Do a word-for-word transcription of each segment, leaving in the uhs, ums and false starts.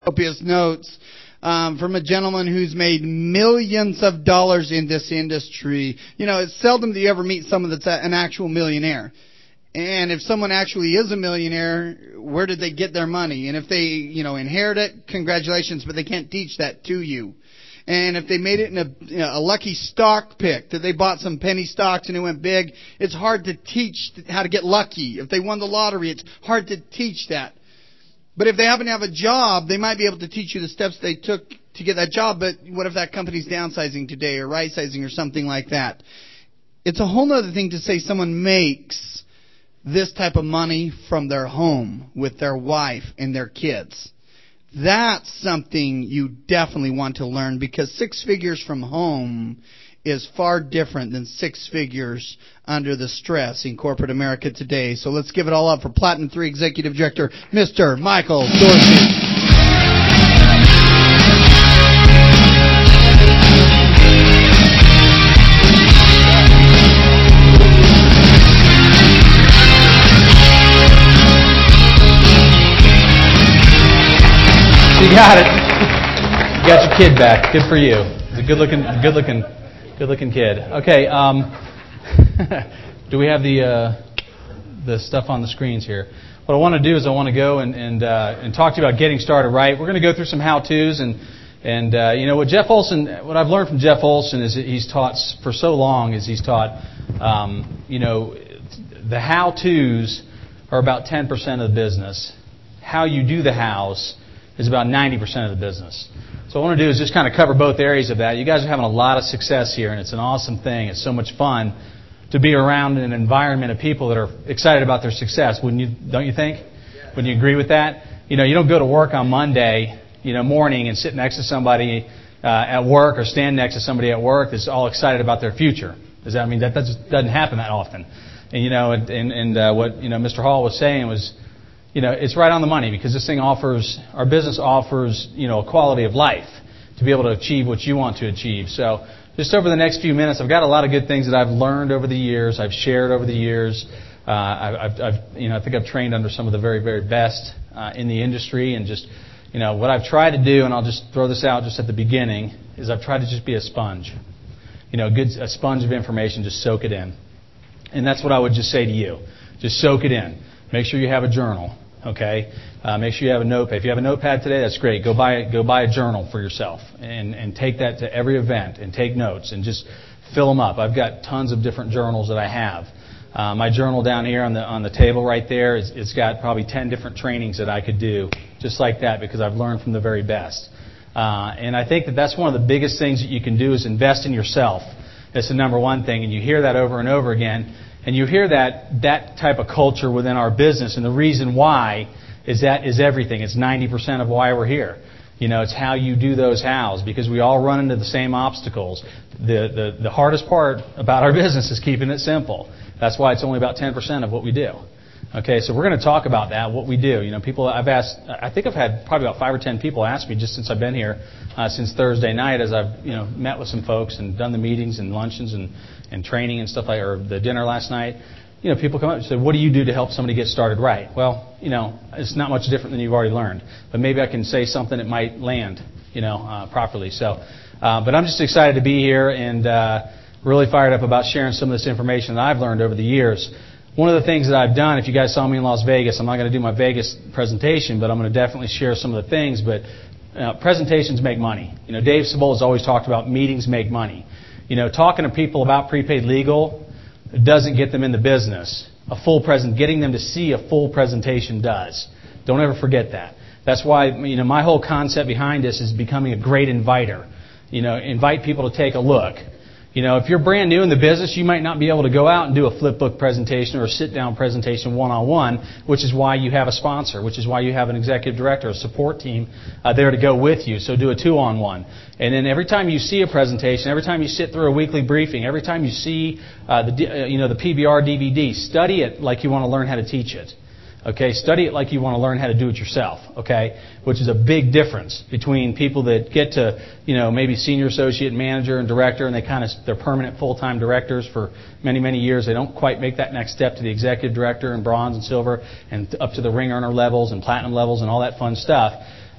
Copious notes um, from a gentleman who's made millions of dollars in this industry. You know, it's seldom that you ever meet someone that's an actual millionaire. And if someone actually is a millionaire, where did they get their money? And if they, you know, inherit it, congratulations, but they can't teach that to you. And if they made it in a, you know, a lucky stock pick, that they bought some penny stocks and it went big, it's hard to teach how to get lucky. If they won the lottery, it's hard to teach that. But if they happen to have a job, they might be able to teach you the steps they took to get that job. But what if that company's downsizing today or right-sizing or something like that? It's a whole other thing to say someone makes this type of money from their home with their wife and their kids. That's something you definitely want to learn, because six figures from home is far different than six figures under the stress in corporate America today. So let's give it all up for Platinum three Executive Director, Mister Michael Dorsey. You got it. You got your kid back. Good for you. He's a good-looking, good-looking, good-looking kid. Okay. Um, do we have the uh, the stuff on the screens here? What I want to do is I want to go and and, uh, and talk to you about getting started right. We're going to go through some how-tos and and uh, you know what Jeff Olson. What I've learned from Jeff Olson is that he's taught for so long is he's taught um, you know the how-tos are about ten percent of the business. How you do the hows is about ninety percent of the business. So what I want to do is just kind of cover both areas of that. You guys are having a lot of success here, and it's an awesome thing. It's so much fun to be around an environment of people that are excited about their success. Wouldn't you? Don't you think? Wouldn't you agree with that? You know, you don't go to work on Monday, you know, morning and sit next to somebody uh, at work or stand next to somebody at work that's all excited about their future. Does that I mean that doesn't doesn't happen that often? And you know, and and, and uh, what you know, Mister Hall was saying was, you know, it's right on the money, because this thing offers, our business offers, you know, a quality of life to be able to achieve what you want to achieve. So just over the next few minutes, I've got a lot of good things that I've learned over the years, I've shared over the years. Uh, I've, I've, you know, I think I've trained under some of the very, very best uh, in the industry, and just, you know, what I've tried to do, and I'll just throw this out just at the beginning, is I've tried to just be a sponge. You know, a good a sponge of information, just soak it in. And that's what I would just say to you. Just soak it in. Make sure you have a journal. Okay, uh, make sure you have a notepad. If you have a notepad today, that's great. Go buy go buy a journal for yourself, and and take that to every event and take notes and just fill them up. I've got tons of different journals that I have. Uh, my journal down here on the on the table right there is it's got probably ten different trainings that I could do just like that, because I've learned from the very best. Uh, and I think that that's one of the biggest things that you can do is invest in yourself. That's the number one thing, and you hear that over and over again. And you hear that that type of culture within our business, and the reason why is that is everything. It's ninety percent of why we're here. You know, it's how you do those hows, because we all run into the same obstacles. The the the hardest part about our business is keeping it simple. That's why it's only about ten percent of what we do. Okay, so we're going to talk about that, what we do. You know, people, I've asked, I think I've had probably about five or ten people ask me just since I've been here, uh, since Thursday night, as I've, you know, met with some folks and done the meetings and luncheons and, and training and stuff like, or the dinner last night. You know, people come up and say, what do you do to help somebody get started right? Well, you know, it's not much different than you've already learned, but maybe I can say something that might land, you know, uh, properly. So, uh, but I'm just excited to be here and uh, really fired up about sharing some of this information that I've learned over the years. One of the things that I've done, if you guys saw me in Las Vegas, I'm not going to do my Vegas presentation, but I'm going to definitely share some of the things. But uh, presentations make money. You know, Dave Sebol has always talked about meetings make money. You know, talking to people about prepaid legal doesn't get them in the business. A full present, getting them to see a full presentation does. Don't ever forget that. That's why, you know, my whole concept behind this is becoming a great inviter. You know, invite people to take a look. You know, if you're brand new in the business, you might not be able to go out and do a flip book presentation or a sit-down presentation one-on-one, which is why you have a sponsor, which is why you have an executive director, a support team uh, there to go with you. So do a two-on-one. And then every time you see a presentation, every time you sit through a weekly briefing, every time you see uh, the, uh, you know, the P B R D V D, study it like you want to learn how to teach it. Okay, study it like you want to learn how to do it yourself, okay, which is a big difference between people that get to, you know, maybe senior associate, manager, and director, and they kind of, they're permanent full-time directors for many, many years. They don't quite make that next step to the executive director and bronze and silver and up to the ring earner levels and platinum levels and all that fun stuff.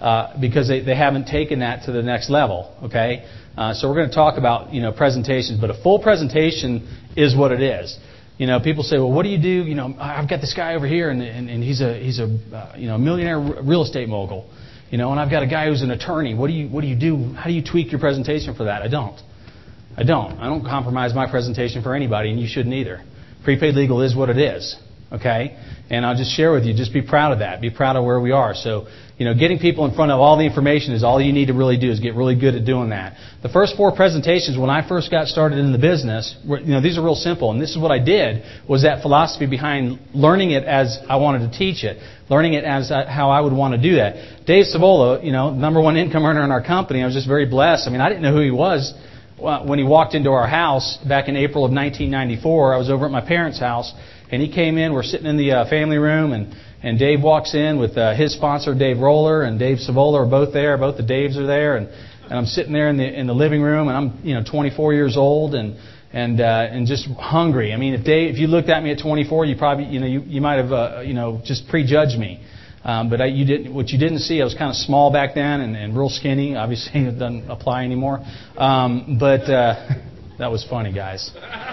uh, because they, they haven't taken that to the next level. Okay, uh, so we're going to talk about, you know, presentations, but a full presentation is what it is. You know, people say, well, what do you do? You know, I've got this guy over here, and, and, and he's a he's a uh, you know millionaire real estate mogul. You know, and I've got a guy who's an attorney. What do you what do you do? How do you tweak your presentation for that? I don't. I don't. I don't compromise my presentation for anybody, and you shouldn't either. Prepaid legal is what it is. Okay? And I'll just share with you, just be proud of that. Be proud of where we are. So, you know, getting people in front of all the information is all you need to really do, is get really good at doing that. The first four presentations when I first got started in the business, were, you know, these are real simple. And this is what I did, was that philosophy behind learning it as I wanted to teach it. Learning it as I, how I would want to do that. Dave Savola, you know, number one income earner in our company, I was just very blessed. I mean, I didn't know who he was when he walked into our house back in April of nineteen ninety-four. I was over at my parents' house, and he came in. We're sitting in the uh, family room, and, and Dave walks in with uh, his sponsor, Dave Roller, and Dave Savola are both there. Both the Daves are there, and, and I'm sitting there in the in the living room, and I'm you know twenty-four years old, and and uh, and just hungry. I mean, if Dave, if you looked at me at twenty-four, you probably you know you, you might have uh, you know just prejudged me. Um, but I, you didn't. What you didn't see, I was kind of small back then and, and real skinny. Obviously, it doesn't apply anymore. Um, but uh, that was funny, guys.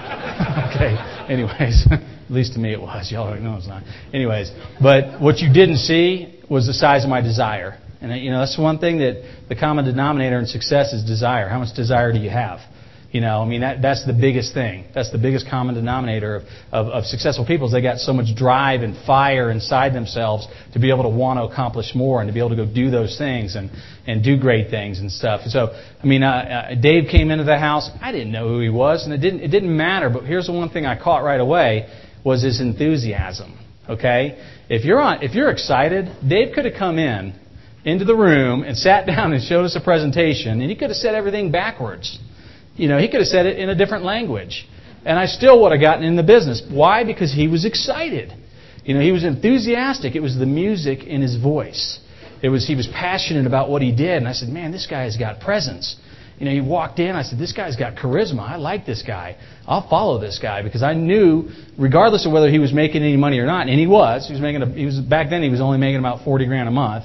Okay. Anyways, at least to me it was. Y'all don't know it's not. Anyways, but what you didn't see was the size of my desire. And you know that's one thing that the common denominator in success is desire. How much desire do you have? You know, I mean, that that's the biggest thing. That's the biggest common denominator of, of, of successful people is they got so much drive and fire inside themselves to be able to want to accomplish more and to be able to go do those things and, and do great things and stuff. So, I mean, uh, uh, Dave came into the house. I didn't know who he was, and it didn't it didn't matter. But here's the one thing I caught right away was his enthusiasm. Okay, if you're on, if you're excited, Dave could have come in into the room and sat down and showed us a presentation, and he could have said everything backwards. You know, he could have said it in a different language. And I still would have gotten in the business. Why? Because he was excited. You know, he was enthusiastic. It was the music in his voice. It was he was passionate about what he did. And I said, man, this guy has got presence. You know, he walked in. I said, this guy's got charisma. I like this guy. I'll follow this guy because I knew, regardless of whether he was making any money or not, and he was. He was making. A, he was back then. He was only making about forty grand a month.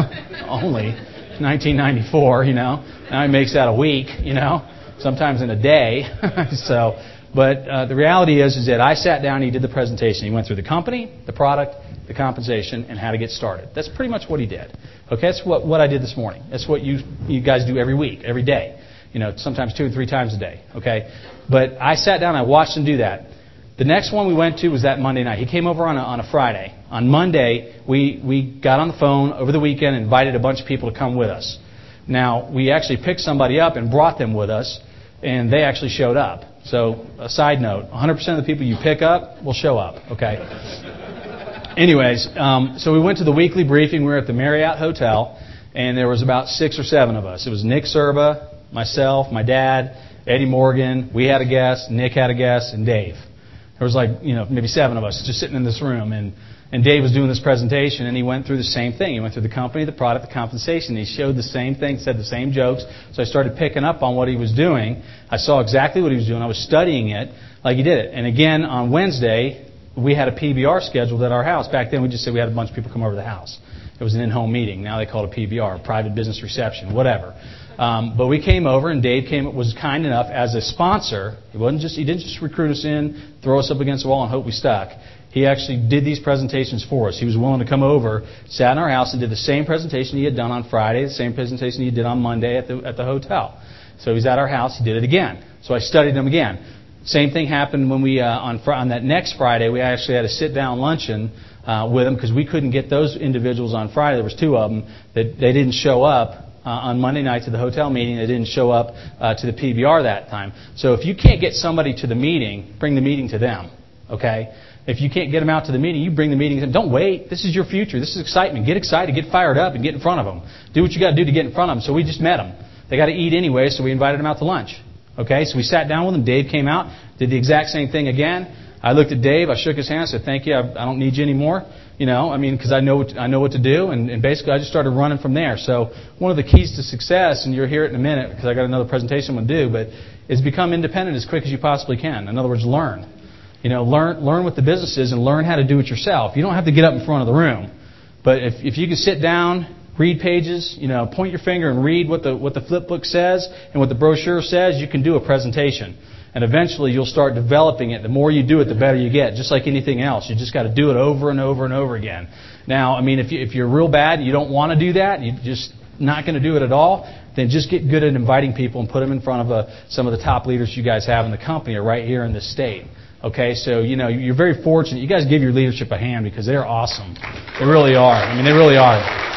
Only, nineteen ninety-four. You know, now he makes that a week. You know. Sometimes in a day. so, but uh, the reality is, is that I sat down and he did the presentation. He went through the company, the product, the compensation, and how to get started. That's pretty much what he did. Okay, that's what, what I did this morning. That's what you you guys do every week, every day. You know, sometimes two or three times a day. Okay, but I sat down and I watched him do that. The next one we went to was that Monday night. He came over on a, on a Friday. On Monday, we we got on the phone over the weekend and invited a bunch of people to come with us. Now, we actually picked somebody up and brought them with us, and they actually showed up. So, a side note, one hundred percent of the people you pick up will show up, okay? Anyways, um, so we went to the weekly briefing. We were at the Marriott Hotel, and there was about six or seven of us. It was Nick Serba, myself, my dad, Eddie Morgan, we had a guest, Nick had a guest, and Dave. There was like, you know, maybe seven of us just sitting in this room, and And Dave was doing this presentation, and he went through the same thing. He went through the company, the product, the compensation. He showed the same thing, said the same jokes. So I started picking up on what he was doing. I saw exactly what he was doing. I was studying it like he did it. And again, on Wednesday, we had a P B R scheduled at our house. Back then, we just said we had a bunch of people come over to the house. It was an in-home meeting. Now they call it a P B R, private business reception, whatever. Um, but we came over, and Dave came was kind enough as a sponsor. He wasn't just he didn't just recruit us in, throw us up against the wall, and hope we stuck. He actually did these presentations for us. He was willing to come over, sat in our house, and did the same presentation he had done on Friday, the same presentation he did on Monday at the at the hotel. So he's at our house. He did it again. So I studied him again. Same thing happened when we uh, on on that next Friday. We actually had a sit-down luncheon uh, with them because we couldn't get those individuals on Friday. There was two of them that they didn't show up. Uh, on Monday night to the hotel meeting, they didn't show up uh, to the P B R that time. So if you can't get somebody to the meeting, bring the meeting to them. Okay? If you can't get them out to the meeting, you bring the meeting to them. Don't wait. This is your future. This is excitement. Get excited. Get fired up and get in front of them. Do what you got to do to get in front of them. So we just met them. They got to eat anyway, so we invited them out to lunch. Okay? So we sat down with them. Dave came out, did the exact same thing again. I looked at Dave. I shook his hand. I said, "Thank you. I, I don't need you anymore." You know, I mean, because I know what I know what to do, and, and basically I just started running from there. So one of the keys to success, and you'll hear it in a minute because I got another presentation I'm going to do, but is become independent as quick as you possibly can. In other words, learn. You know, learn learn what the business is and learn how to do it yourself. You don't have to get up in front of the room, but if if you can sit down read pages, you know, point your finger and read what the what the flip book says and what the brochure says, you can do a presentation. And eventually you'll start developing it. The more you do it, the better you get. Just like anything else. You just got to do it over and over and over again. Now, I mean, if, you, if you're real bad and you don't want to do that, you're just not going to do it at all, then just get good at inviting people and put them in front of uh, some of the top leaders you guys have in the company or right here in this state. Okay, so, you know, you're very fortunate. You guys give your leadership a hand because they're awesome. They really are. I mean, they really are.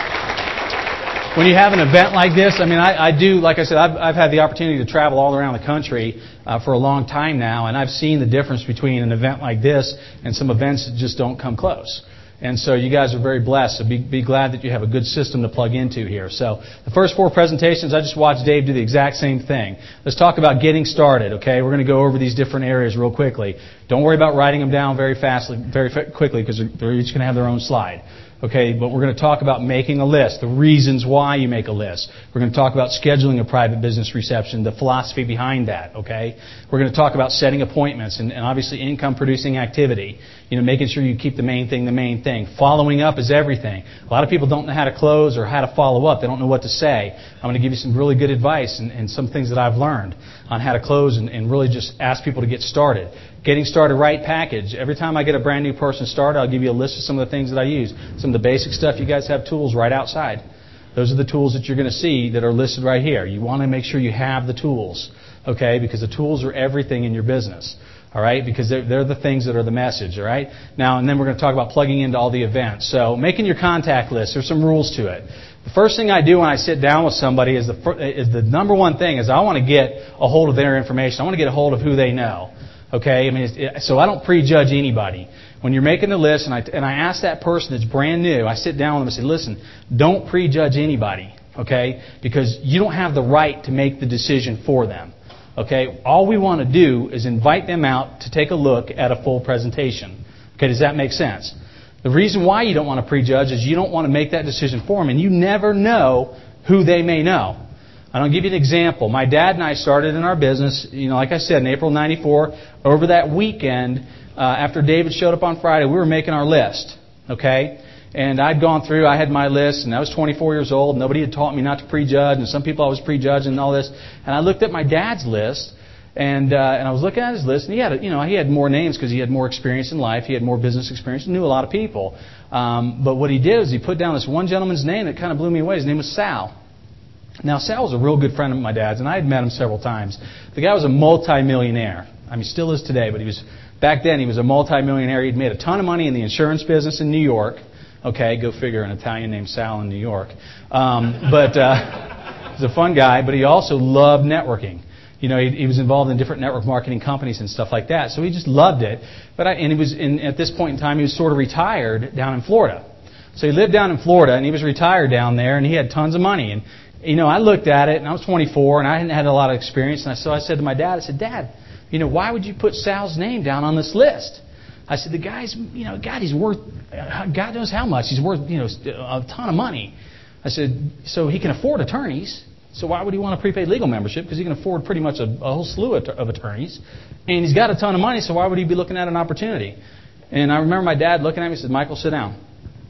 When you have an event like this, I mean, I, I do, like I said, I've, I've had the opportunity to travel all around the country uh, for a long time now, and I've seen the difference between an event like this and some events that just don't come close. And so you guys are very blessed, so be, be glad that you have a good system to plug into here. So the first four presentations, I just watched Dave do the exact same thing. Let's talk about getting started, okay? We're going to go over these different areas real quickly. Don't worry about writing them down very fast, very quickly, because they're each going to have their own slide. Okay, but we're going to talk about making a list, the reasons why you make a list. We're going to talk about scheduling a private business reception, the philosophy behind that, okay? We're going to talk about setting appointments and, and obviously income-producing activity. You know, making sure you keep the main thing the main thing. Following up is everything. A lot of people don't know how to close or how to follow up. They don't know what to say. I'm going to give you some really good advice and, and some things that I've learned on how to close and, and really just ask people to get started. Getting started right package. Every time I get a brand new person started, I'll give you a list of some of the things that I use. Some of the basic stuff, you guys have tools right outside. Those are the tools that you're going to see that are listed right here. You want to make sure you have the tools, okay? Because the tools are everything in your business, all right? Because they're, they're the things that are the message, all right? Now, and then we're going to talk about plugging into all the events. So making your contact list, there's some rules to it. The first thing I do when I sit down with somebody is the, is the number one thing is I want to get a hold of their information. I want to get a hold of who they know. Okay, I mean, it's, it, so I don't prejudge anybody. When you're making a list, and I and I ask that person that's brand new, I sit down with them and say, "Listen, don't prejudge anybody, okay? Because you don't have the right to make the decision for them, okay? All we want to do is invite them out to take a look at a full presentation. Okay, does that make sense? The reason why you don't want to prejudge is you don't want to make that decision for them, and you never know who they may know." And I'll give you an example. My dad and I started in our business, you know, like I said, in April ninety-four. Over that weekend, uh, after David showed up on Friday, we were making our list, okay? And I'd gone through, I had my list, and I was twenty-four years old. Nobody had taught me not to prejudge, and some people I was prejudging and all this. And I looked at my dad's list, and uh, and I was looking at his list, and he had, you know, he had more names because he had more experience in life. He had more business experience, knew a lot of people. Um, but what he did is he put down this one gentleman's name that kind of blew me away. His name was Sal. Now, Sal was a real good friend of my dad's, and I had met him several times. The guy was a multi-millionaire. I mean, still is today, but he was back then he was a multi-millionaire. He'd made a ton of money in the insurance business in New York. Okay, go figure, an Italian named Sal in New York. Um, but uh, he was a fun guy, but he also loved networking. You know, he, he was involved in different network marketing companies and stuff like that, so he just loved it. But I, and he was in, at this point in time, he was sort of retired down in Florida. So he lived down in Florida, and he was retired down there, and he had tons of money. And you know, I looked at it, and I was twenty-four, and I hadn't had a lot of experience. And so I said to my dad, I said, "Dad, you know, why would you put Sal's name down on this list?" I said, "The guy's, you know, God, he's worth, God knows how much. He's worth, you know, a ton of money." I said, "So he can afford attorneys. So why would he want a prepaid legal membership? Because he can afford pretty much a, a whole slew of, of attorneys. And he's got a ton of money, so why would he be looking at an opportunity?" And I remember my dad looking at me and said, "Michael, sit down.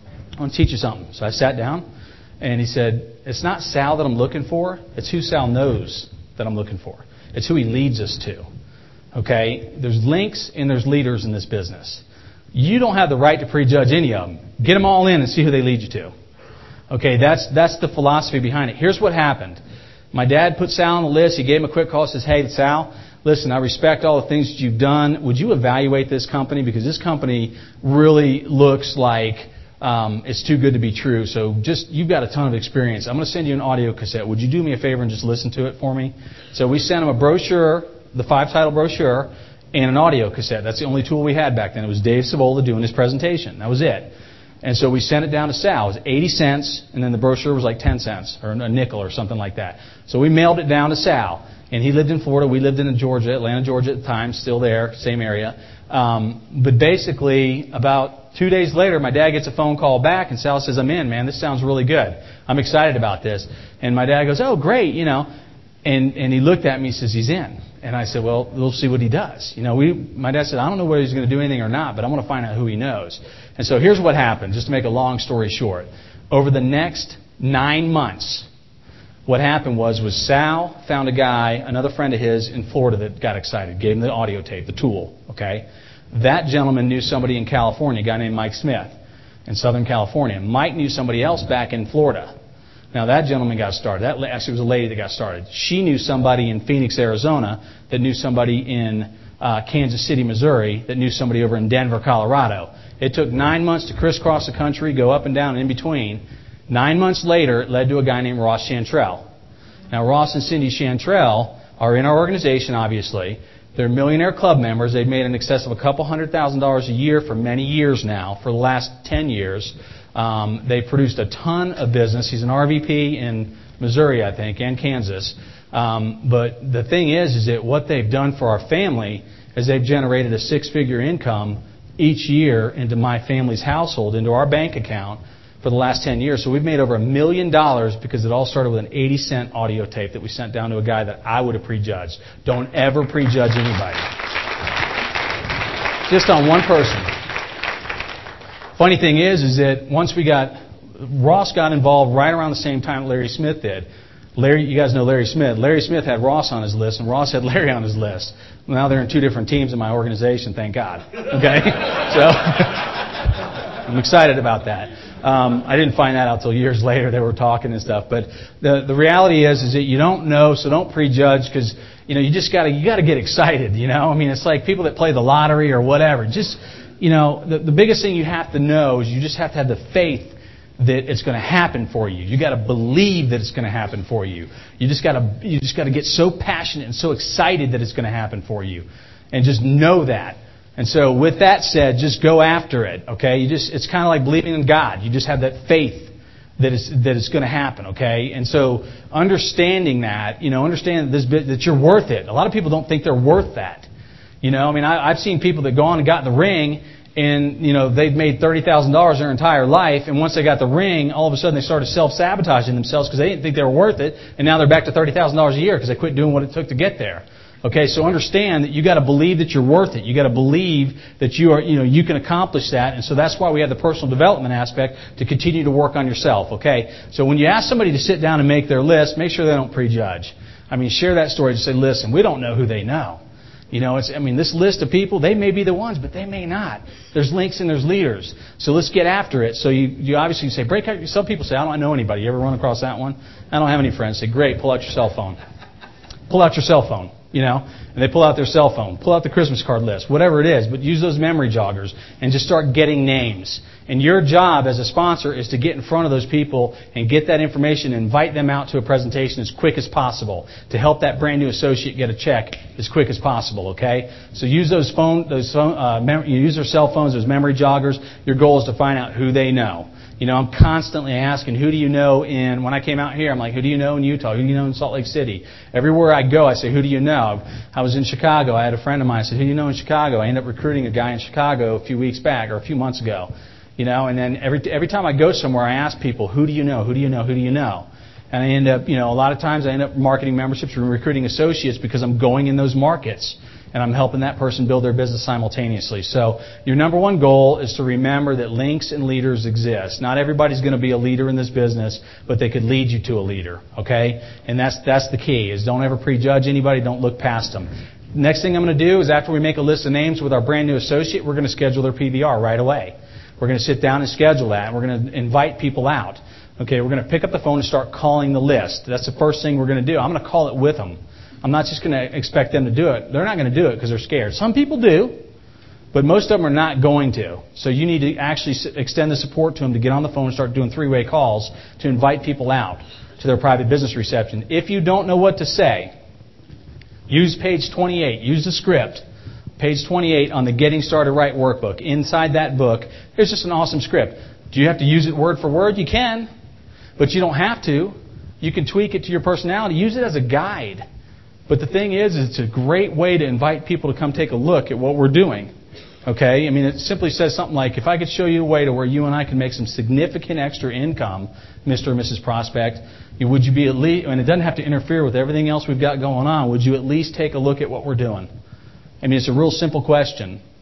I want to teach you something." So I sat down. And he said, "It's not Sal that I'm looking for. It's who Sal knows that I'm looking for. It's who he leads us to." Okay? There's links and there's leaders in this business. You don't have the right to prejudge any of them. Get them all in and see who they lead you to. Okay? That's that's the philosophy behind it. Here's what happened. My dad put Sal on the list. He gave him a quick call. Says, "Hey, Sal, listen, I respect all the things that you've done. Would you evaluate this company? Because this company really looks like Um, it's too good to be true. So just, you've got a ton of experience. I'm going to send you an audio cassette. Would you do me a favor and just listen to it for me?" So we sent him a brochure, the five-title brochure, and an audio cassette. That's the only tool we had back then. It was Dave Savola doing his presentation. That was it. And so we sent it down to Sal. It was eighty cents, and then the brochure was like ten cents, or a nickel or something like that. So we mailed it down to Sal. And he lived in Florida. We lived in Georgia, Atlanta, Georgia at the time, still there, same area. Um, but basically, about two days later, my dad gets a phone call back, and Sal says, "I'm in, man. This sounds really good. I'm excited about this." And my dad goes, "Oh, great, you know." And and he looked at me and says, "He's in." And I said, "Well, we'll see what he does." You know, we. My dad said, "I don't know whether he's going to do anything or not, but I'm going to find out who he knows." And so here's what happened, just to make a long story short. Over the next Nine months. What happened was, was Sal found a guy, another friend of his in Florida that got excited, gave him the audio tape, the tool, okay? That gentleman knew somebody in California, a guy named Mike Smith in Southern California. Mike knew somebody else back in Florida. Now, that gentleman got started. That actually was a lady that got started. She knew somebody in Phoenix, Arizona, that knew somebody in uh, Kansas City, Missouri, that knew somebody over in Denver, Colorado. It took nine months to crisscross the country, go up and down and in between. Nine months later, it led to a guy named Ross Chantrell. Now, Ross and Cindy Chantrell are in our organization, obviously. They're Millionaire Club members. They've made in excess of a couple hundred thousand dollars a year for many years now, for the last ten years. Um, they've produced a ton of business. He's an R V P in Missouri, I think, and Kansas. Um, but the thing is, is that what they've done for our family is they've generated a six-figure income each year into my family's household, into our bank account for the last ten years. So we've made over a million dollars because it all started with an eighty cent audio tape that we sent down to a guy that I would have prejudged. Don't ever prejudge anybody. Just on one person. Funny thing is, is that once we got, Ross got involved right around the same time Larry Smith did. Larry, you guys know Larry Smith. Larry Smith had Ross on his list, and Ross had Larry on his list. Now they're in two different teams in my organization, thank God. Okay? So, I'm excited about that. Um, I didn't find that out till years later. They were talking and stuff. But the the reality is, is that you don't know, so don't prejudge, because you know you just gotta you gotta get excited. You know, I mean, it's like people that play the lottery or whatever. Just you know, the the biggest thing you have to know is you just have to have the faith that it's going to happen for you. You got to believe that it's going to happen for you. You just got to you just got to get so passionate and so excited that it's going to happen for you, and just know that. And so, with that said, just go after it. Okay, you just it's kind of like believing in God. You just have that faith that it's that it's going to happen. Okay, and so understanding that, you know, understand that this bit that you're worth it. A lot of people don't think they're worth that. You know, I mean, I, I've seen people that go on and got in the ring. And, you know, they've made thirty thousand dollars their entire life, and once they got the ring, all of a sudden they started self-sabotaging themselves because they didn't think they were worth it, and now they're back to thirty thousand dollars a year because they quit doing what it took to get there. Okay, so understand that you got to believe that you're worth it. You got to believe that you are, you know, you can accomplish that, and so that's why we have the personal development aspect to continue to work on yourself. Okay, so when you ask somebody to sit down and make their list, make sure they don't prejudge. I mean, share that story. Just say, listen, we don't know who they know. You know, it's, I mean, this list of people, they may be the ones, but they may not. There's links and there's leaders. So let's get after it. So you, you obviously say, break out. Some people say, I don't know anybody. You ever run across that one? I don't have any friends. Say, great, pull out your cell phone. Pull out your cell phone, you know. And they pull out their cell phone. Pull out the Christmas card list, whatever it is. But use those memory joggers and just start getting names. And your job as a sponsor is to get in front of those people and get that information and invite them out to a presentation as quick as possible to help that brand new associate get a check as quick as possible, okay? So use those phone, those phone, uh, mem- you use their cell phones, those memory joggers. Your goal is to find out who they know. You know, I'm constantly asking, who do you know in, when I came out here, I'm like, who do you know in Utah? Who do you know in Salt Lake City? Everywhere I go, I say, who do you know? I was in Chicago. I had a friend of mine. I said, who do you know in Chicago? I ended up recruiting a guy in Chicago a few weeks back or a few months ago. You know, and then every every time I go somewhere, I ask people, who do you know? Who do you know? Who do you know? And I end up, you know, a lot of times I end up marketing memberships and recruiting associates because I'm going in those markets and I'm helping that person build their business simultaneously. So your number one goal is to remember that links and leaders exist. Not everybody's going to be a leader in this business, but they could lead you to a leader, okay? And that's that's the key, is don't ever prejudge anybody. Don't look past them. Next thing I'm going to do is after we make a list of names with our brand new associate, we're going to schedule their P B R right away. We're going to sit down and schedule that. And we're going to invite people out. Okay, we're going to pick up the phone and start calling the list. That's the first thing we're going to do. I'm going to call it with them. I'm not just going to expect them to do it. They're not going to do it because they're scared. Some people do, but most of them are not going to. So you need to actually extend the support to them to get on the phone and start doing three-way calls to invite people out to their private business reception. If you don't know what to say, use page twenty-eight. Use the script. Page twenty-eight on the Getting Started Right workbook. Inside that book, there's just an awesome script. Do you have to use it word for word? You can, but you don't have to. You can tweak it to your personality. Use it as a guide. But the thing is, it's a great way to invite people to come take a look at what we're doing. Okay? I mean, it simply says something like, if I could show you a way to where you and I can make some significant extra income, Mister or Missus Prospect, would you be at least, and it doesn't have to interfere with everything else we've got going on, would you at least take a look at what we're doing? I mean, it's a real simple question.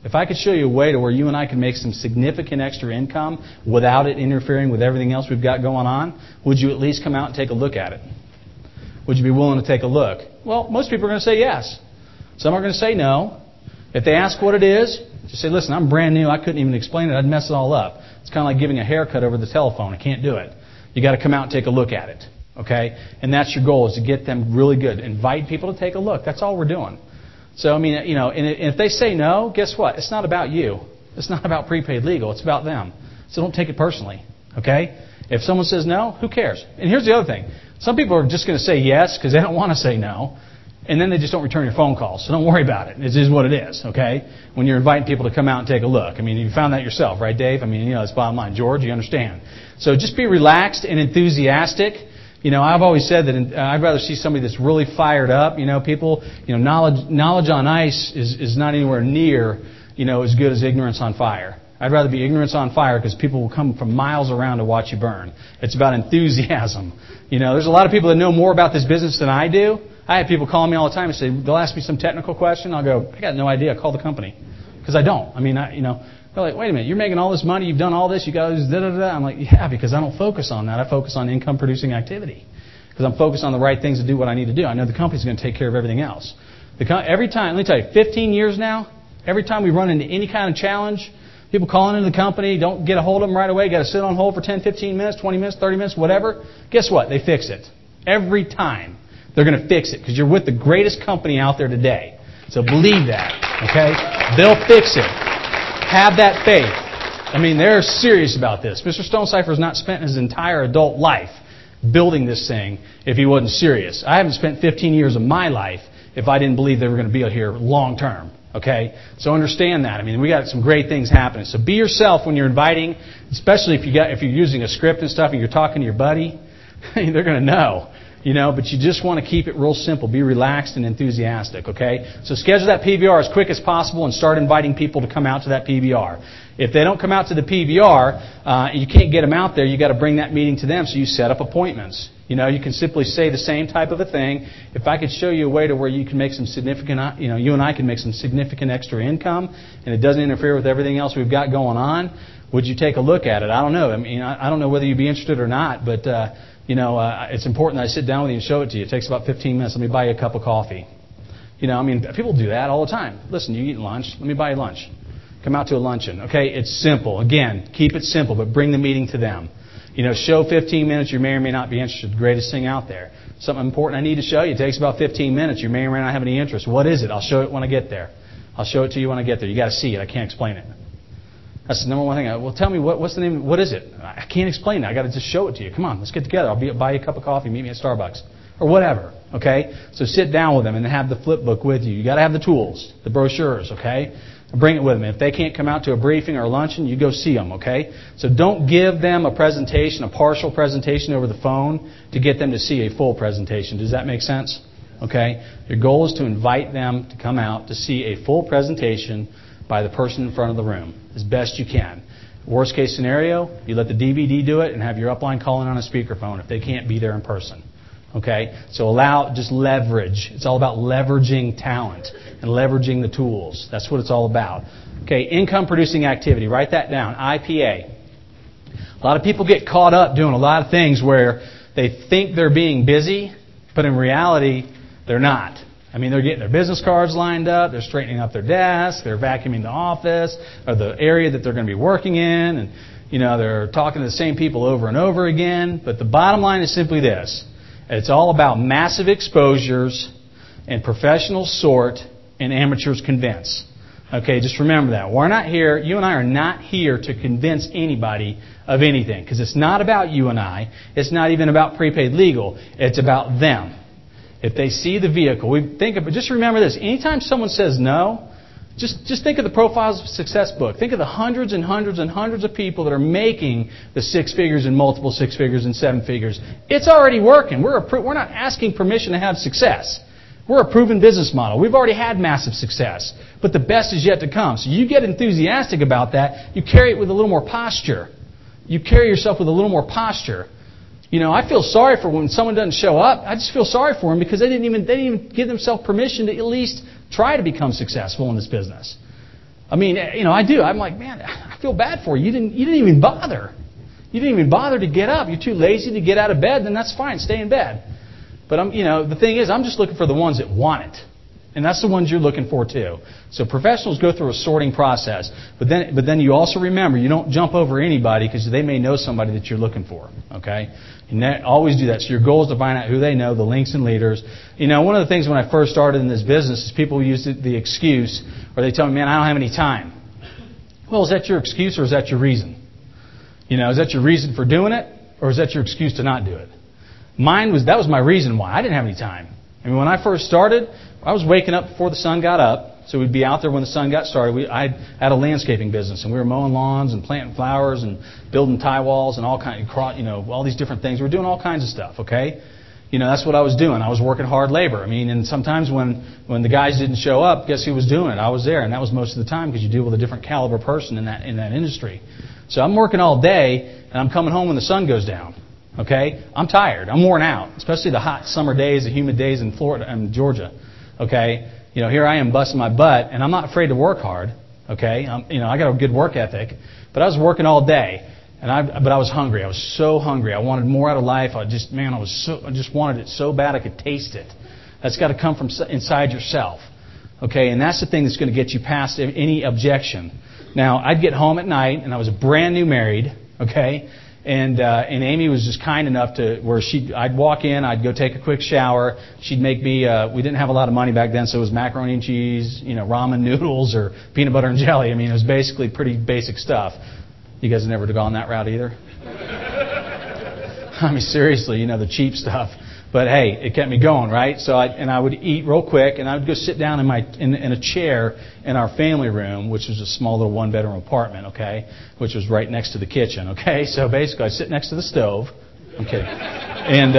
If I could show you a way to where you and I can make some significant extra income without it interfering with everything else we've got going on, would you at least come out and take a look at it? Would you be willing to take a look? Well, most people are going to say yes. Some are going to say no. If they ask what it is, just say, listen, I'm brand new. I couldn't even explain it. I'd mess it all up. It's kind of like giving a haircut over the telephone. I can't do it. You got to come out and take a look at it. Okay? And that's your goal, is to get them really good. Invite people to take a look. That's all we're doing. So, I mean, you know, and if they say no, guess what? It's not about you. It's not about prepaid legal. It's about them. So don't take it personally. Okay? If someone says no, who cares? And here's the other thing. Some people are just going to say yes because they don't want to say no. And then they just don't return your phone calls. So don't worry about it. It is what it is, okay? When you're inviting people to come out and take a look. I mean, you found that yourself, right, Dave? I mean, you know, it's bottom line. George, you understand. So just be relaxed and enthusiastic. You know, I've always said that in, uh, I'd rather see somebody that's really fired up. You know, people, you know, knowledge knowledge on ice is, is not anywhere near, you know, as good as ignorance on fire. I'd rather be ignorance on fire because people will come from miles around to watch you burn. It's about enthusiasm. You know, there's a lot of people that know more about this business than I do. I have people call me all the time and say, they'll ask me some technical question. I'll go, I got no idea. Call the company. Because I don't. I mean, I, you know, they're like, wait a minute, you're making all this money. You've done all this. You got this, da da da. I'm like, yeah, because I don't focus on that. I focus on income producing activity. Because I'm focused on the right things to do what I need to do. I know the company's going to take care of everything else. The com- every time, let me tell you, fifteen years now, every time we run into any kind of challenge, people calling into the company, don't get a hold of them right away, got to sit on hold for ten, fifteen minutes, twenty minutes, thirty minutes, whatever. Guess what? They fix it. Every time. They're going to fix it because you're with the greatest company out there today. So believe that, okay? They'll fix it. Have that faith. I mean, they're serious about this. Mister Stonecipher has not spent his entire adult life building this thing if he wasn't serious. I haven't spent fifteen years of my life if I didn't believe they were going to be here long term. Okay? So understand that. I mean, we got some great things happening. So be yourself when you're inviting, especially if you got if you're using a script and stuff and you're talking to your buddy. They're going to know. You know, but you just want to keep it real simple. Be relaxed and enthusiastic, okay? So schedule that P B R as quick as possible and start inviting people to come out to that P B R. If they don't come out to the P B R, uh, and you can't get them out there, you got to bring that meeting to them, so you set up appointments. You know, you can simply say the same type of a thing. If I could show you a way to where you can make some significant, you know, you and I can make some significant extra income, and it doesn't interfere with everything else we've got going on, would you take a look at it? I don't know. I mean, I don't know whether you'd be interested or not, but, uh, you know, uh, it's important that I sit down with you and show it to you. It takes about fifteen minutes. Let me buy you a cup of coffee. You know, I mean, people do that all the time. Listen, you eat lunch. Let me buy you lunch. Come out to a luncheon. Okay, it's simple. Again, keep it simple, but bring the meeting to them. You know, show fifteen minutes. You may or may not be interested. The greatest thing out there. Something important I need to show you. It takes about fifteen minutes. You may or may not have any interest. What is it? I'll show it when I get there. I'll show it to you when I get there. You got to see it. I can't explain it. That's the number one thing. Well, tell me, what, what's the name? What is it? I can't explain it. I got to just show it to you. Come on, let's get together. I'll be, buy you a cup of coffee. Meet me at Starbucks. Or whatever, okay? So sit down with them and have the flip book with you. You got to have the tools, the brochures, okay? Bring it with them. If they can't come out to a briefing or a luncheon, you go see them, okay? So don't give them a presentation, a partial presentation over the phone to get them to see a full presentation. Does that make sense? Okay? Your goal is to invite them to come out to see a full presentation by the person in front of the room as best you can. Worst case scenario, you let the D V D do it and have your upline calling on a speakerphone if they can't be there in person. Okay? So allow, just leverage. It's all about leveraging talent and leveraging the tools. That's what it's all about. Okay, income producing activity. Write that down. I P A. A lot of people get caught up doing a lot of things where they think they're being busy, but in reality, they're not. I mean, they're getting their business cards lined up, they're straightening up their desk, they're vacuuming the office or the area that they're going to be working in, and you know, they're talking to the same people over and over again. But the bottom line is simply this. It's all about massive exposures and professionals sort and amateurs convince. Okay, just remember that. We're not here, you and I are not here to convince anybody of anything, because it's not about you and I. It's not even about prepaid legal. It's about them. If they see the vehicle, we think of, just remember this. Anytime someone says no, just, just think of the Profiles of Success book. Think of the hundreds and hundreds and hundreds of people that are making the six figures and multiple six figures and seven figures. It's already working. We're, a, we're not asking permission to have success. We're a proven business model. We've already had massive success. But the best is yet to come. So you get enthusiastic about that. You carry it with a little more posture. You carry yourself with a little more posture. You know, I feel sorry for when someone doesn't show up. I just feel sorry for them because they didn't even they didn't even give themselves permission to at least try to become successful in this business. I mean, you know, I do. I'm like, man, I feel bad for you. You didn't, you didn't even bother. You didn't even bother to get up. You're too lazy to get out of bed. Then that's fine. Stay in bed. But I'm, you know, the thing is, I'm just looking for the ones that want it, and that's the ones you're looking for too. So professionals go through a sorting process, but then, but then you also remember you don't jump over anybody because they may know somebody that you're looking for. Okay, and that, always do that. So your goal is to find out who they know, the links and leaders. You know, one of the things when I first started in this business is people use the, the excuse, or they tell me, man, I don't have any time. Well, is that your excuse or is that your reason? You know, is that your reason for doing it, or is that your excuse to not do it? Mine was, that was my reason why. I didn't have any time. I mean, when I first started, I was waking up before the sun got up, so we'd be out there when the sun got started. We, I had a landscaping business, and we were mowing lawns and planting flowers and building tie walls and all kind of, you know, all these different things. We were doing all kinds of stuff, okay? You know, that's what I was doing. I was working hard labor. I mean, and sometimes when, when the guys didn't show up, guess who was doing it? I was there, and that was most of the time because you deal with a different caliber person in that in that industry. So I'm working all day, and I'm coming home when the sun goes down. Okay? I'm tired. I'm worn out, especially the hot summer days, the humid days in Florida and Georgia. Okay? You know, here I am busting my butt, and I'm not afraid to work hard. Okay? I'm, you know, I got a good work ethic, but I was working all day. And I, but I was hungry. I was so hungry. I wanted more out of life. I just, man, I was so, I just wanted it so bad I could taste it. That's got to come from inside yourself. Okay, and that's the thing that's going to get you past any objection. Now, I'd get home at night, and I was brand new married. Okay, and uh, and Amy was just kind enough to where she, I'd walk in, I'd go take a quick shower. She'd make me. Uh, we didn't have a lot of money back then, so it was macaroni and cheese, you know, ramen noodles, or peanut butter and jelly. I mean, it was basically pretty basic stuff. You guys have never gone that route either? I mean, seriously, you know, the cheap stuff. But hey, it kept me going, right? So I, and I would eat real quick, and I would go sit down in my in, in a chair in our family room, which was a small little one-bedroom apartment, okay, which was right next to the kitchen, okay. So basically, I sit next to the stove. I'm kidding. And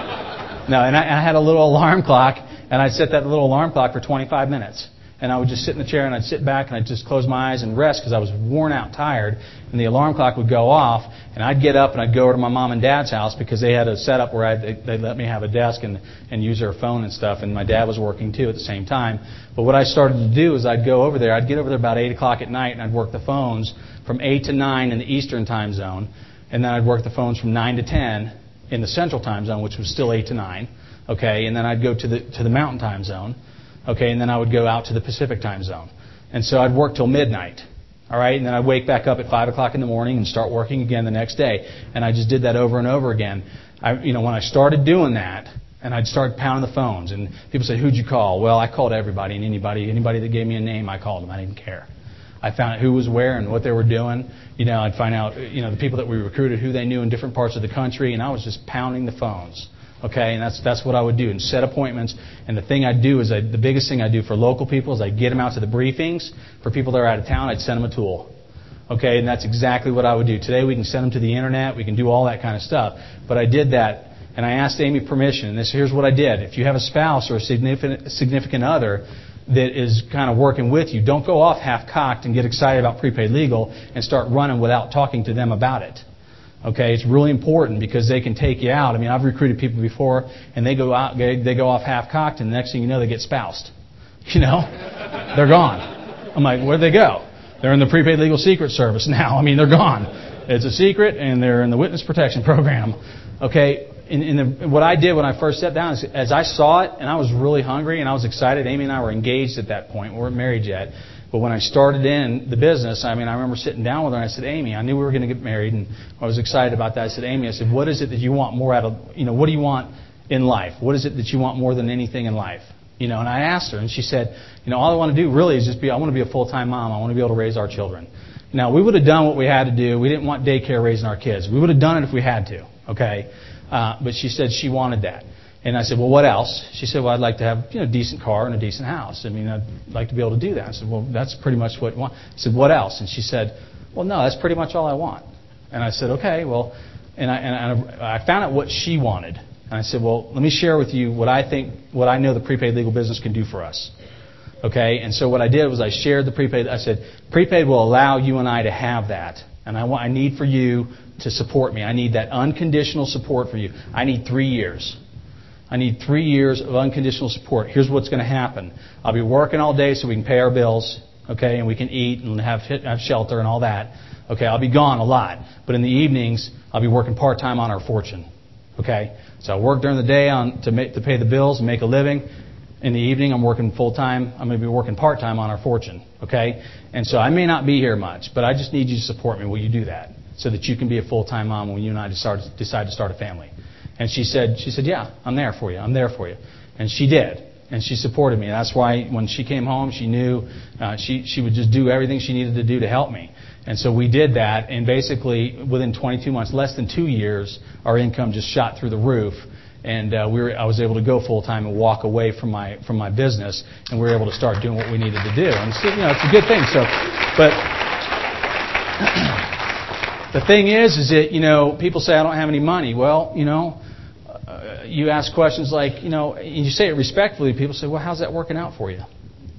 uh, no, and I, and I had a little alarm clock, and I'd set that little alarm clock for twenty-five minutes. And I would just sit in the chair, and I'd sit back, and I'd just close my eyes and rest because I was worn out, tired. And the alarm clock would go off, and I'd get up, and I'd go over to my mom and dad's house because they had a setup where I'd, they, they'd let me have a desk and, and use their phone and stuff. And my dad was working, too, at the same time. But what I started to do is I'd go over there. I'd get over there about eight o'clock at night, and I'd work the phones from eight to nine in the Eastern time zone. And then I'd work the phones from nine to ten in the Central time zone, which was still eight to nine. Okay, and then I'd go to the to the Mountain time zone. Okay, and then I would go out to the Pacific time zone. And so I'd work till midnight. All right, and then I'd wake back up at five o'clock in the morning and start working again the next day. And I just did that over and over again. I, you know, when I started doing that, and I'd start pounding the phones, and people say, who'd you call? Well, I called everybody and anybody. Anybody that gave me a name, I called them. I didn't care. I found out who was where and what they were doing. You know, I'd find out, you know, the people that we recruited, who they knew in different parts of the country, and I was just pounding the phones. Okay, and that's that's what I would do, and set appointments. And the thing I'd do is, I, the biggest thing I do for local people is I'd get them out to the briefings. For people that are out of town, I'd send them a tool. Okay, and that's exactly what I would do. Today we can send them to the internet, we can do all that kind of stuff. But I did that, and I asked Amy permission, and this here's what I did. If you have a spouse or a significant significant other that is kind of working with you, don't go off half-cocked and get excited about prepaid legal and start running without talking to them about it. Okay, it's really important because they can take you out. I mean, I've recruited people before, and they go out, they, they go off half-cocked, and the next thing you know, they get spoused. You know, they're gone. I'm like, where'd they go? They're in the prepaid legal secret service now. I mean, they're gone. It's a secret, and they're in the witness protection program. Okay, in, in the, what I did when I first sat down is, as I saw it, and I was really hungry, and I was excited. Amy and I were engaged at that point. We weren't married yet. But when I started in the business, I mean, I remember sitting down with her and I said, Amy, I knew we were going to get married, and I was excited about that. I said, Amy, I said, what is it that you want more out of, you know, what do you want in life? What is it that you want more than anything in life? You know, and I asked her, and she said, you know, all I want to do really is just be, I want to be a full-time mom. I want to be able to raise our children. Now, we would have done what we had to do. We didn't want daycare raising our kids. We would have done it if we had to, okay? Uh, but she said she wanted that. And I said, well, what else? She said, well, I'd like to have, you know, a decent car and a decent house. I mean, I'd like to be able to do that. I said, well, that's pretty much what I want. I said, what else? And she said, well, no, that's pretty much all I want. And I said, okay, well, and I, and I, I found out what she wanted. And I said, well, let me share with you what I think, what I know the prepaid legal business can do for us. Okay? And so what I did was I shared the prepaid. I said, prepaid will allow you and I to have that. And I want, I need for you to support me. I need that unconditional support for you. I need three years. I need three years of unconditional support. Here's what's going to happen. I'll be working all day so we can pay our bills, okay, and we can eat and have have shelter and all that, okay, I'll be gone a lot. But in the evenings, I'll be working part-time on our fortune, okay? So I work during the day on to make, to pay the bills and make a living. In the evening, I'm working full-time. I'm going to be working part-time on our fortune, okay? And so I may not be here much, but I just need you to support me. Will you do that so that you can be a full-time mom when you and I decide, decide to start a family? And she said, she said, yeah, I'm there for you. I'm there for you. And she did. And she supported me. And that's why when she came home, she knew uh, she, she would just do everything she needed to do to help me. And so we did that. And basically, within twenty-two months, less than two years, our income just shot through the roof. And uh, we were, I was able to go full time and walk away from my from my business, and we were able to start doing what we needed to do. And so, you know, it's a good thing. So, but the thing is, is that you know, people say I don't have any money. Well, you know, uh, you ask questions like, you know, and you say it respectfully. People say, well, how's that working out for you?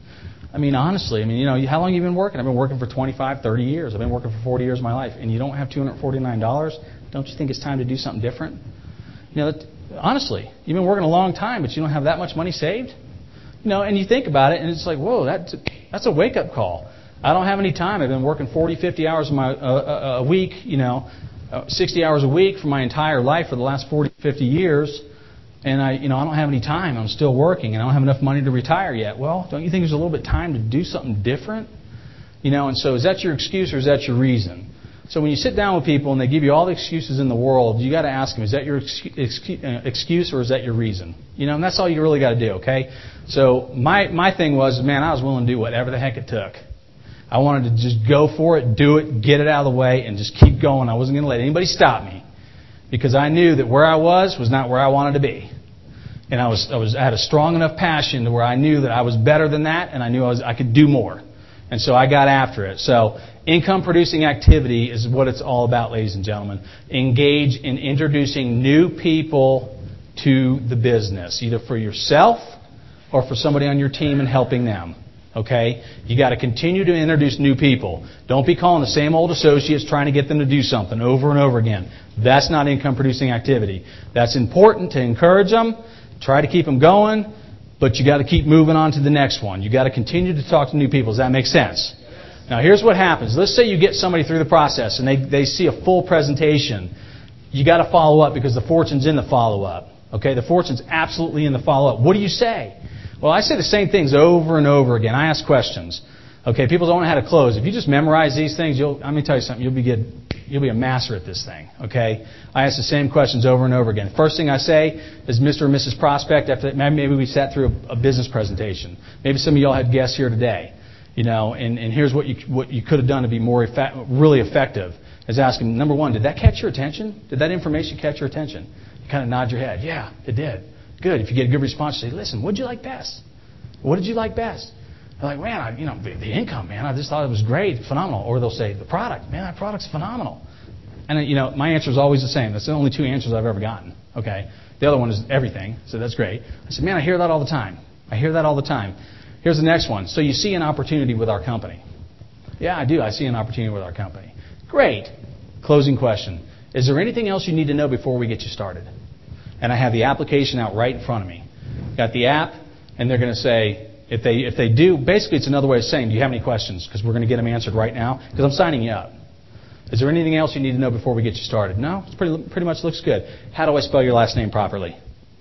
I mean, honestly, I mean, you know, how long have you been working? I've been working for twenty-five, thirty years. I've been working for forty years of my life, and you don't have two hundred forty-nine dollars. Don't you think it's time to do something different? You know. That, Honestly, you've been working a long time, but you don't have that much money saved? You know, and you think about it, and it's like, whoa, that's a, that's a wake-up call. I don't have any time. I've been working forty, fifty hours a, my, uh, a week, you know, uh, sixty hours a week for my entire life for the last forty, fifty years, and I, you know, I don't have any time. I'm still working, and I don't have enough money to retire yet. Well, don't you think there's a little bit of time to do something different? You know, and so is that your excuse or is that your reason? So when you sit down with people and they give you all the excuses in the world, you got to ask them, is that your excuse or is that your reason? You know, and that's all you really got to do, okay? So my my thing was, man, I was willing to do whatever the heck it took. I wanted to just go for it, do it, get it out of the way, and just keep going. I wasn't going to let anybody stop me because I knew that where I was was not where I wanted to be. And I was I was I had a strong enough passion to where I knew that I was better than that, and I knew I was I could do more. And so I got after it. So income-producing activity is what it's all about, ladies and gentlemen. Engage in introducing new people to the business, either for yourself or for somebody on your team and helping them. Okay? You got to continue to introduce new people. Don't be calling the same old associates trying to get them to do something over and over again. That's not income-producing activity. That's important to encourage them, try to keep them going, but you got to keep moving on to the next one. You got to continue to talk to new people. Does that make sense? Now, here's what happens. Let's say you get somebody through the process and they, they see a full presentation. You got to follow up because the fortune's in the follow-up. Okay, the fortune's absolutely in the follow-up. What do you say? Well, I say the same things over and over again. I ask questions. Okay, people don't know how to close. If you just memorize these things, you'll, let me tell you something, you'll be good. You'll be a master at this thing, okay? I ask the same questions over and over again. First thing I say is Mister or Missus Prospect. After that, maybe we sat through a, a business presentation. Maybe some of y'all had guests here today, you know, and, and here's what you what you could have done to be more effect, really effective. Is asking, number one, did that catch your attention? Did that information catch your attention? You kind of nod your head. Yeah, it did. Good. If you get a good response, say, listen, what did you like best? What did you like best? They're like, man, I, you know, the, the income, man, I just thought it was great, phenomenal. Or they'll say, the product, man, that product's phenomenal. And, you know, my answer is always the same. That's the only two answers I've ever gotten. Okay. The other one is everything. So that's great. I said, man, I hear that all the time. I hear that all the time. Here's the next one. So you see an opportunity with our company. Yeah, I do. I see an opportunity with our company. Great. Closing question. Is there anything else you need to know before we get you started? And I have the application out right in front of me. Got the app, and they're going to say, if they if they do, basically it's another way of saying, do you have any questions? Because we're going to get them answered right now, because I'm signing you up. Is there anything else you need to know before we get you started? No? It's pretty pretty much looks good. How do I spell your last name properly?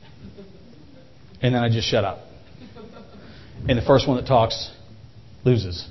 And then I just shut up. And the first one that talks loses.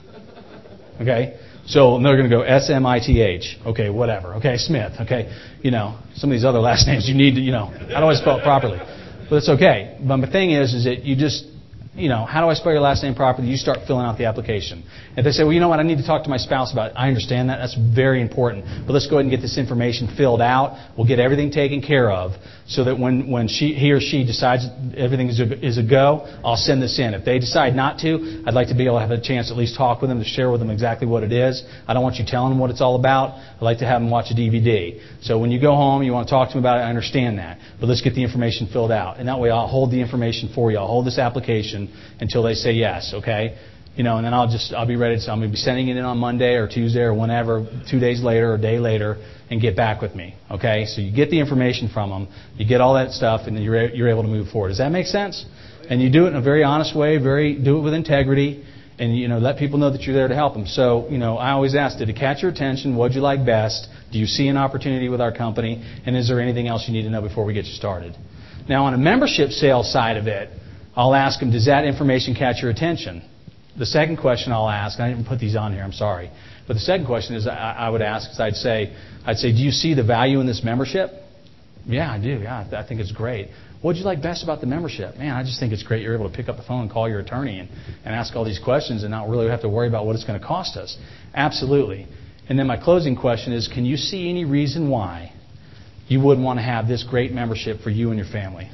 Okay? So they're going to go S M I T H. Okay, whatever. Okay, Smith. Okay, you know, some of these other last names you need to, you know, how do I spell it properly? But it's okay. But the thing is, is that you just, you know, how do I spell your last name properly? You start filling out the application. If they say, well, you know what, I need to talk to my spouse about it. I understand that. That's very important. But let's go ahead and get this information filled out. We'll get everything taken care of so that when, when she, he or she decides everything is a, is a go, I'll send this in. If they decide not to, I'd like to be able to have a chance to at least talk with them, to share with them exactly what it is. I don't want you telling them what it's all about. I'd like to have them watch a D V D. So when you go home, you want to talk to them about it, I understand that. But let's get the information filled out. And that way I'll hold the information for you. I'll hold this application until they say yes, okay? You know, and then I'll just, I'll be ready to, so I'm going to be sending it in on Monday or Tuesday or whenever, two days later or a day later, and get back with me, okay? So you get the information from them, you get all that stuff, and then you're, you're able to move forward. Does that make sense? And you do it in a very honest way, very, do it with integrity, And, you know, let people know that you're there to help them. So, you know, I always ask, did it catch your attention? What would you like best? Do you see an opportunity with our company? And is there anything else you need to know before we get you started? Now, on a membership sales side of it, I'll ask them, does that information catch your attention? The second question I'll ask, I didn't put these on here, I'm sorry. But the second question is I, I would ask, is I'd say, I'd say, do you see the value in this membership? Yeah, I do. Yeah, I think it's great. What would you like best about the membership? Man, I just think it's great you're able to pick up the phone and call your attorney and, and ask all these questions and not really have to worry about what it's going to cost us. Absolutely. And then my closing question is, can you see any reason why you wouldn't want to have this great membership for you and your family?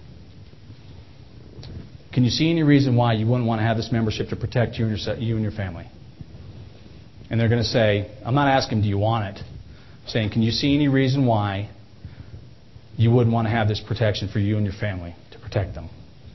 Can you see any reason why you wouldn't want to have this membership to protect you and your, you and your family? And they're going to say, I'm not asking, do you want it? I'm saying, can you see any reason why you wouldn't want to have this protection for you and your family to protect them?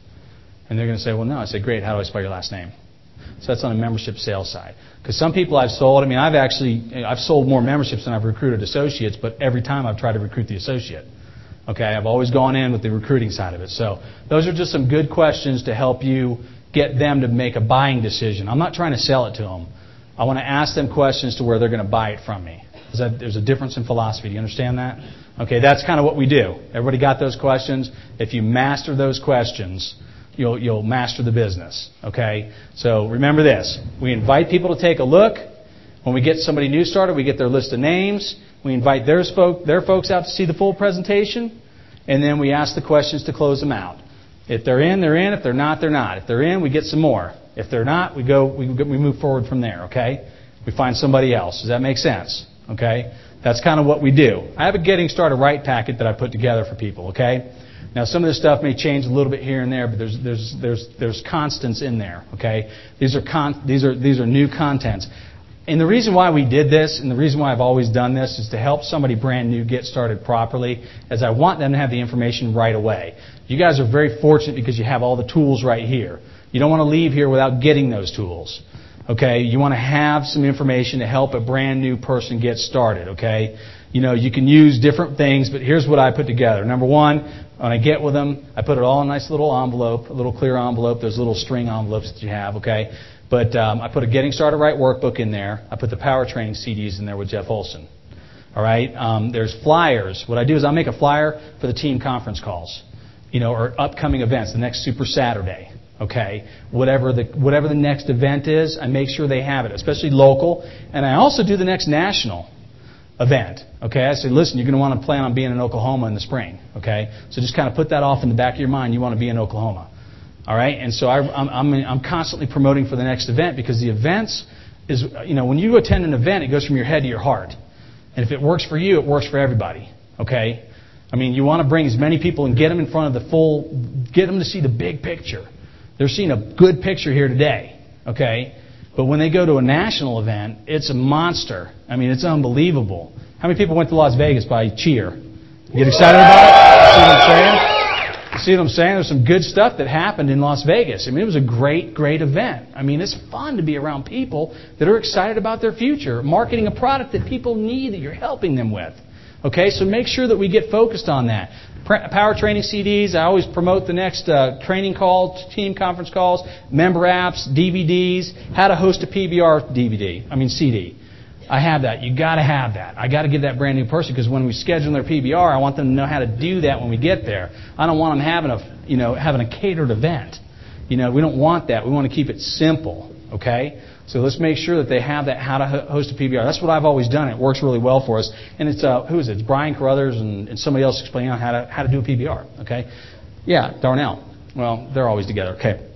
And they're going to say, well, no. I say, great. How do I spell your last name? So that's on a membership sales side. Because some people I've sold, I mean, I've actually, I've sold more memberships than I've recruited associates, but every time I've tried to recruit the associate. Okay, I've always gone in with the recruiting side of it. So those are just some good questions to help you get them to make a buying decision. I'm not trying to sell it to them. I want to ask them questions to where they're going to buy it from me. That, there's a difference in philosophy. Do you understand that? Okay, that's kind of what we do. Everybody got those questions? If you master those questions, you'll you'll master the business. Okay? So remember this. We invite people to take a look. When we get somebody new started, we get their list of names. We invite their, spoke, their folks out to see the full presentation. And then we ask the questions to close them out. If they're in, they're in. If they're not, they're not. If they're in, we get some more. If they're not, we go we, we move forward from there. Okay? We find somebody else. Does that make sense? Okay? That's kind of what we do. I have a Getting Started Right packet that I put together for people, okay? Now some of this stuff may change a little bit here and there, but there's there's there's there's constants in there, okay? These are con- these are these are new contents. And the reason why we did this, and the reason why I've always done this, is to help somebody brand new get started properly, as I want them to have the information right away. You guys are very fortunate because you have all the tools right here. You don't want to leave here without getting those tools. Okay, you want to have some information to help a brand new person get started, okay? You know, you can use different things, but here's what I put together. Number one, when I get with them, I put it all in a nice little envelope, a little clear envelope. There's little string envelopes that you have, okay? But um, I put a Getting Started Right workbook in there. I put the power training C Ds in there with Jeff Olson. All right? Um, there's flyers. What I do is I'll make a flyer for the team conference calls, you know, or upcoming events, the next Super Saturday. Okay, whatever the whatever the next event is, I make sure they have it, especially local. And I also do the next national event. Okay, I say, listen, you're going to want to plan on being in Oklahoma in the spring. Okay, so just kind of put that off in the back of your mind. You want to be in Oklahoma. All right, and so I, I'm I'm I'm constantly promoting for the next event, because the events is, you know, when you attend an event, it goes from your head to your heart. And if it works for you, it works for everybody. Okay, I mean, you want to bring as many people and get them in front of the full, get them to see the big picture. They're seeing a good picture here today, okay? But when they go to a national event, it's a monster. I mean, it's unbelievable. How many people went to Las Vegas by cheer? You get excited about it? See what I'm saying? You see what I'm saying? There's some good stuff that happened in Las Vegas. I mean, it was a great, great event. I mean, it's fun to be around people that are excited about their future, marketing a product that people need, that you're helping them with. Okay, so make sure that we get focused on that. Power training C Ds, I always promote the next uh, training call, team conference calls, member apps, D V Ds, how to host a P B R D V D, I mean C D. I have that. You got to have that. I got to give that brand new person, because when we schedule their P B R, I want them to know how to do that when we get there. I don't want them having a, you know, having a catered event. You know, we don't want that. We want to keep it simple, okay? So let's make sure that they have that, how to host a P B R. That's what I've always done. It works really well for us. And it's, uh, who is it? It's Brian Carruthers and, and somebody else explaining how to, how to do a P B R, okay? Yeah, Darnell. Well, they're always together, okay?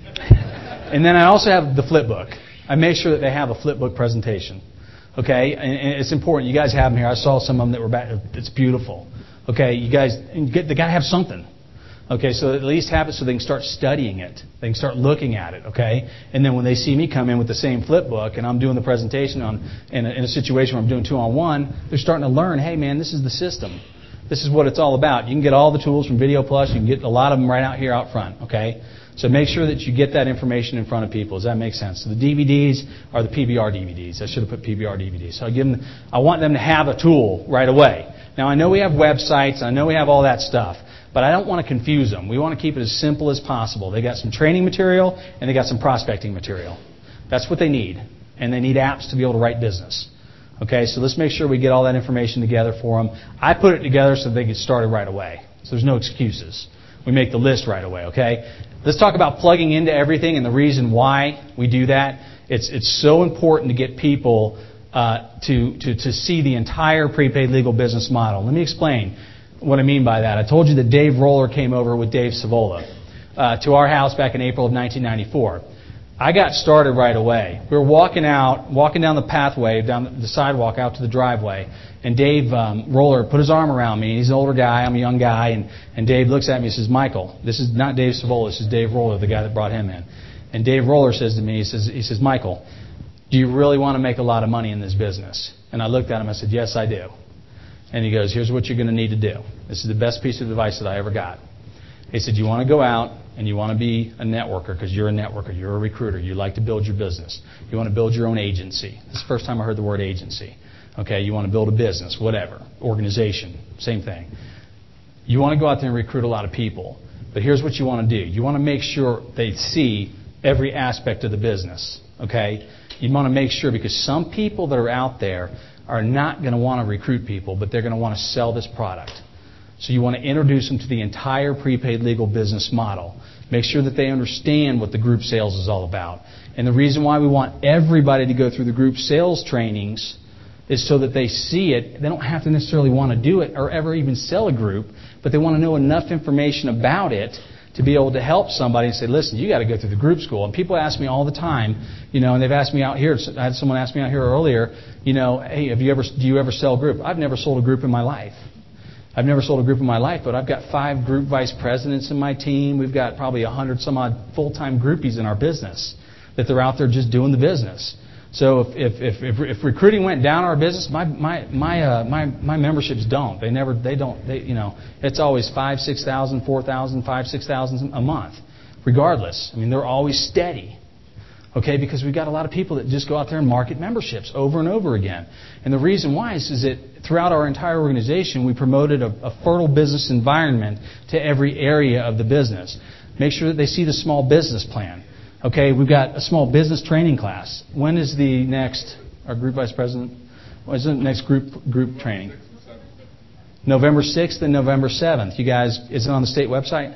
And then I also have the flip book. I make sure that they have a flip book presentation, okay? And, and it's important. You guys have them here. I saw some of them that were back. It's beautiful, okay? You guys, get, they got to have something. Okay, so at least have it so they can start studying it. They can start looking at it, okay? And then when they see me come in with the same flip book and I'm doing the presentation on in a, in a situation where I'm doing two-on-one, they're starting to learn, hey, man, this is the system. This is what it's all about. You can get all the tools from Video Plus. You can get a lot of them right out here out front, okay? So make sure that you get that information in front of people. Does that make sense? So the D V Ds are the P B R D V Ds. I should have put P B R D V Ds. So I give them, I want them to have a tool right away. Now, I know we have websites. I know we have all that stuff. But I don't want to confuse them. We want to keep it as simple as possible. They got some training material and they got some prospecting material. That's what they need. And they need apps to be able to write business. Okay, so let's make sure we get all that information together for them. I put it together so they get started right away. So there's no excuses. We make the list right away, okay? Let's talk about plugging into everything and the reason why we do that. It's it's so important to get people uh, to, to, to see the entire prepaid legal business model. Let me explain what I mean by that. I told you that Dave Roller came over with Dave Savola uh, to our house back in April of nineteen ninety-four. I got started right away. We were walking out, walking down the pathway, down the sidewalk out to the driveway, and Dave um, Roller put his arm around me. He's an older guy, I'm a young guy, and, and Dave looks at me and says, Michael, this is not Dave Savola, this is Dave Roller, the guy that brought him in. And Dave Roller says to me, he says, he says, Michael, do you really want to make a lot of money in this business? And I looked at him, I said, yes, I do. And he goes, here's what you're going to need to do. This is the best piece of advice that I ever got. He said, you want to go out and you want to be a networker because you're a networker, you're a recruiter, you like to build your business. You want to build your own agency. This is the first time I heard the word agency. Okay, you want to build a business, whatever, organization, same thing. You want to go out there and recruit a lot of people. But here's what you want to do. You want to make sure they see every aspect of the business. Okay? You want to make sure because some people that are out there are not going to want to recruit people, but they're going to want to sell this product. So you want to introduce them to the entire prepaid legal business model. Make sure that they understand what the group sales is all about. And the reason why we want everybody to go through the group sales trainings is so that they see it. They don't have to necessarily want to do it or ever even sell a group, but they want to know enough information about it to be able to help somebody and say, listen, you got to go through the group school. And people ask me all the time, you know, and they've asked me out here. I had someone ask me out here earlier, you know, hey, have you ever, do you ever sell a group? I've never sold a group in my life. I've never sold a group in my life, but I've got five group vice presidents in my team. We've got probably a hundred some odd full-time groupies in our business that they're out there just doing the business. So if if if, if recruiting went down our business, my my my uh, my my memberships don't. They never. They don't. They you know. It's always five, six thousand, four thousand, five, six thousand a month, regardless. I mean, they're always steady. Okay, because we've got a lot of people that just go out there and market memberships over and over again. And the reason why is, is that throughout our entire organization, we promoted a, a fertile business environment to every area of the business. Make sure that they see the small business plan. Okay, we've got a small business training class. When is the next, our group vice president, when is the next group group training? November sixth and November seventh. You guys, is it on the state website?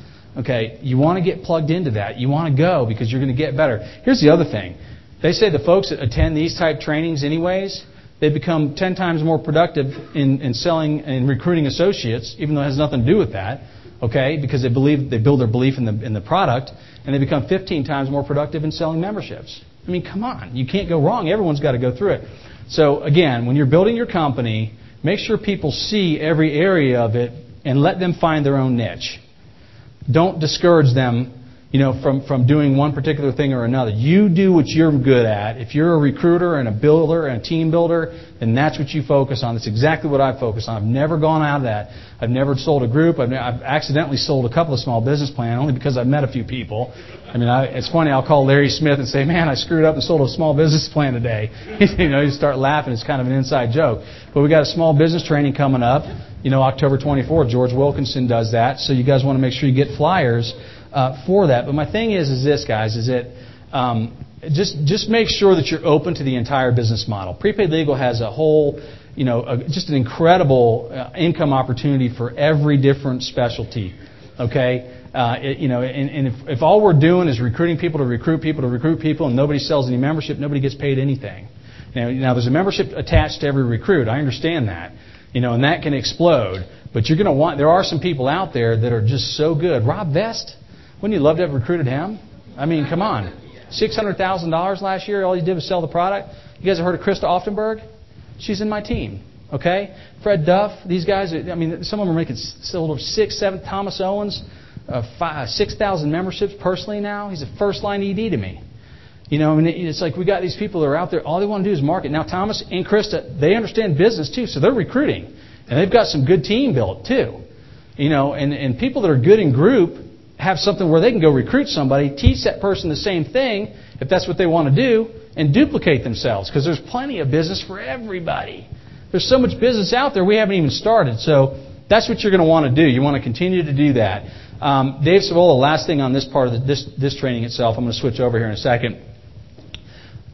Okay, you want to get plugged into that. You want to go because you're going to get better. Here's the other thing. They say the folks that attend these type trainings anyways, they become ten times more productive in, in selling and recruiting associates, even though it has nothing to do with that, okay, because they believe they build their belief in the in the product, and they become fifteen times more productive in selling memberships. I mean, come on. You can't go wrong. Everyone's got to go through it. So, again, when you're building your company, make sure people see every area of it and let them find their own niche. Don't discourage them, you know, from, from doing one particular thing or another. You do what you're good at. If you're a recruiter and a builder and a team builder, then that's what you focus on. That's exactly what I focus on. I've never gone out of that. I've never sold a group. I've, I've accidentally sold a couple of small business plans only because I've met a few people. I mean, I, it's funny. I'll call Larry Smith and say, man, I screwed up and sold a small business plan today. You know, you start laughing. It's kind of an inside joke. But we got a small business training coming up. You know, October twenty-fourth, George Wilkinson does that. So you guys want to make sure you get flyers uh, for that. But my thing is, is this, guys, is that um, just just make sure that you're open to the entire business model. Prepaid Legal has a whole, you know, a, just an incredible uh, income opportunity for every different specialty. Okay, uh, it, you know, and, and if, if all we're doing is recruiting people to recruit people to recruit people, and nobody sells any membership, nobody gets paid anything. Now, now there's a membership attached to every recruit. I understand that. You know, and that can explode. But you're going to want, there are some people out there that are just so good. Rob Vest, wouldn't you love to have recruited him? I mean, come on. six hundred thousand dollars last year, all you did was sell the product. You guys have heard of Krista Oftenberg? She's in my team. Okay? Fred Duff, these guys, are, I mean, some of them are making sold six, seven. Thomas Owens, uh, five, six thousand memberships personally now. He's a first line E D to me. You know, I mean, it's like we got these people that are out there. All they want to do is market. Now, Thomas and Krista, they understand business too, so they're recruiting, and they've got some good team built too. You know, and and people that are good in group have something where they can go recruit somebody, teach that person the same thing if that's what they want to do, and duplicate themselves because there's plenty of business for everybody. There's so much business out there we haven't even started. So that's what you're going to want to do. You want to continue to do that. Um, Dave Savola, last thing on this part of the, this this training itself. I'm going to switch over here in a second.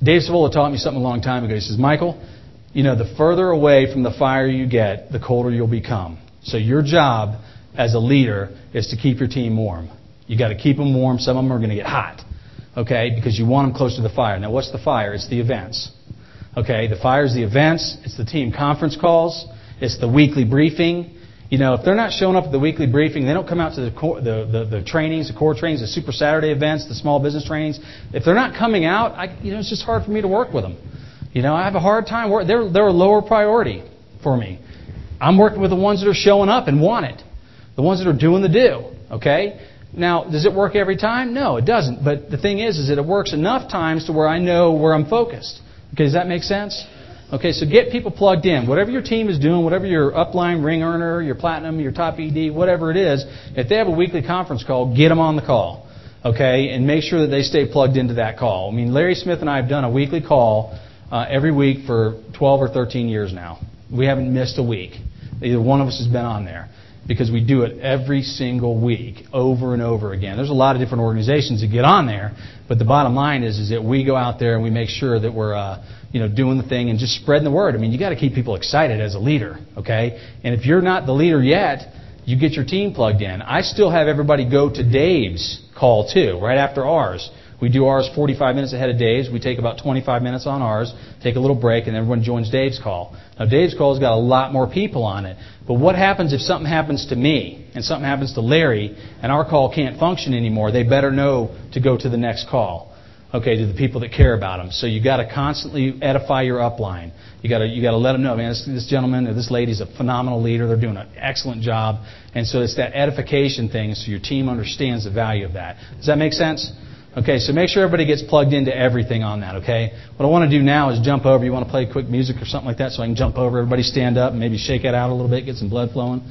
Dave Savola taught me something a long time ago. He says, Michael, you know, the further away from the fire you get, the colder you'll become. So your job as a leader is to keep your team warm. You got to keep them warm. Some of them are going to get hot, okay, because you want them close to the fire. Now, what's the fire? It's the events. Okay, the fire is the events. It's the team conference calls. It's the weekly briefing. You know, if they're not showing up at the weekly briefing, they don't come out to the, core, the, the the trainings, the core trainings, the Super Saturday events, the small business trainings. If they're not coming out, I, you know, it's just hard for me to work with them. You know, I have a hard time. Work, they're they're a lower priority for me. I'm working with the ones that are showing up and want it, the ones that are doing the do. Okay. Now, does it work every time? No, it doesn't. But the thing is, is that it works enough times to where I know where I'm focused. Okay, does that make sense? Okay, so get people plugged in. Whatever your team is doing, whatever your upline ring earner, your platinum, your top E D, whatever it is, if they have a weekly conference call, get them on the call. Okay, and make sure that they stay plugged into that call. I mean, Larry Smith and I have done a weekly call uh, every week for twelve or thirteen years now. We haven't missed a week. Either one of us has been on there because we do it every single week, over and over again. There's a lot of different organizations that get on there, but the bottom line is, is that we go out there and we make sure that we're uh, you know, doing the thing and just spreading the word. I mean, you got to keep people excited as a leader, okay? And if you're not the leader yet, you get your team plugged in. I still have everybody go to Dave's call too, right after ours. We do ours forty-five minutes ahead of Dave's. We take about twenty-five minutes on ours, take a little break, and everyone joins Dave's call. Now, Dave's call has got a lot more people on it. But what happens if something happens to me and something happens to Larry and our call can't function anymore? They better know to go to the next call, okay, to the people that care about them. So you got to constantly edify your upline. You got to you got to let them know, man, this, this gentleman or this lady's a phenomenal leader. They're doing an excellent job. And so it's that edification thing so your team understands the value of that. Does that make sense? Okay, so make sure everybody gets plugged into everything on that, okay? What I want to do now is jump over. You want to play quick music or something like that so I can jump over. Everybody stand up and maybe shake it out a little bit, get some blood flowing.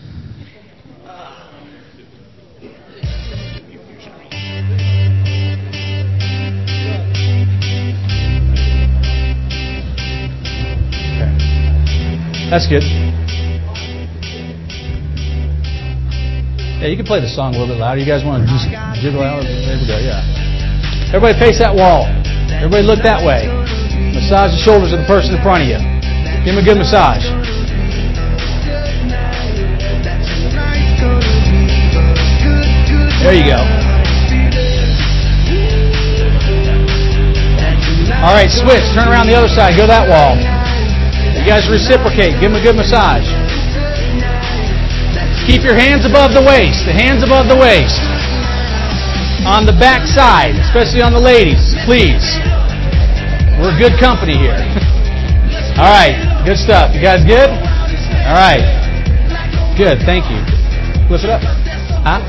Okay. That's good. Yeah, you can play the song a little bit louder. You guys want to just jiggle out? There we go, yeah. Everybody face that wall. Everybody look that way. Massage the shoulders of the person in front of you. Give them a good massage. There you go. All right, switch. Turn around the other side. Go that wall. You guys reciprocate. Give them a good massage. Keep your hands above the waist. The hands above the waist. On the back side, especially on the ladies, please. We're good company here. All right, good stuff. You guys good? All right. Good, thank you. Flip it up. Huh?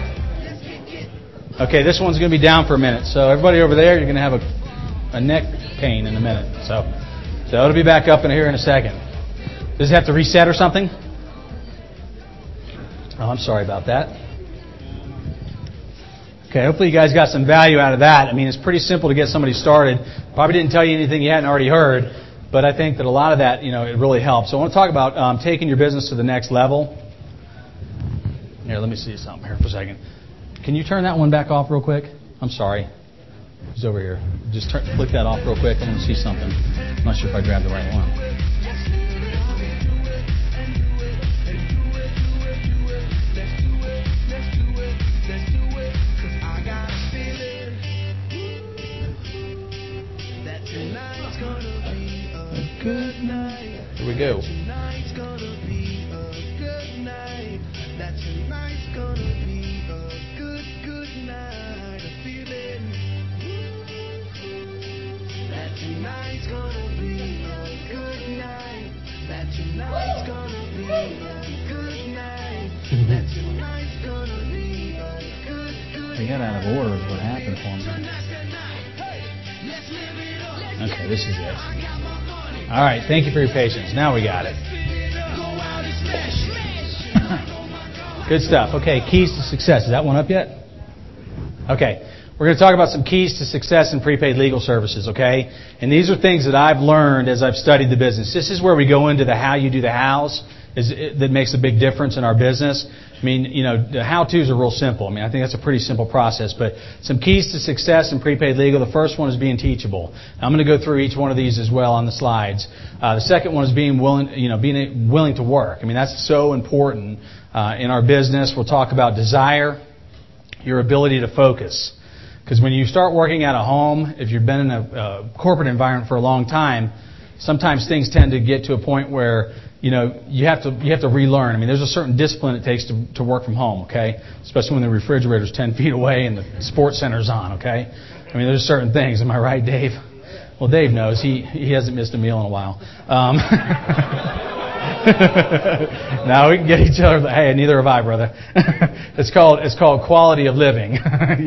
Okay, this one's going to be down for a minute. So everybody over there, you're going to have a, a neck pain in a minute. So, so it'll be back up in here in a second. Does it have to reset or something? Oh, I'm sorry about that. Okay, hopefully you guys got some value out of that. I mean, it's pretty simple to get somebody started. Probably didn't tell you anything you hadn't already heard, but I think that a lot of that, you know, it really helps. So I want to talk about um, taking your business to the next level. Here, let me see something here for a second. Can you turn that one back off real quick? I'm sorry. He's over here. Just turn, flick that off real quick. I want to see something. I'm not sure if I grabbed the right one. Good night. Here we go. Tonight's gonna be a good night. That tonight's gonna be a good, good night. A feeling that tonight's gonna be a good night. That tonight's gonna be a good night. That tonight's gonna be a good, good night. I got out of order is what happened for me. Okay, this is it. All right, thank you for your patience. Now we got it. Good stuff. Okay, keys to success. Is that one up yet? Okay, we're going to talk about some keys to success in prepaid legal services, okay? And these are things that I've learned as I've studied the business. This is where we go into the how you do the hows is that makes a big difference in our business. I mean, you know, the how-tos are real simple. I mean, I think that's a pretty simple process. But some keys to success in prepaid legal. The first one is being teachable. Now, I'm going to go through each one of these as well on the slides. Uh, the second one is being willing, you know, being willing to work. I mean, that's so important uh, in our business. We'll talk about desire, your ability to focus. Because when you start working at a home, if you've been in a, a corporate environment for a long time, sometimes things tend to get to a point where, you know, you have to you have to relearn. I mean, there's a certain discipline it takes to, to work from home, okay? Especially when the refrigerator's ten feet away and the sports center's on, okay? I mean, there's certain things. Am I right, Dave? Well, Dave knows. He he hasn't missed a meal in a while. Um, now we can get each other. Hey, neither have I, brother. it's called it's called quality of living.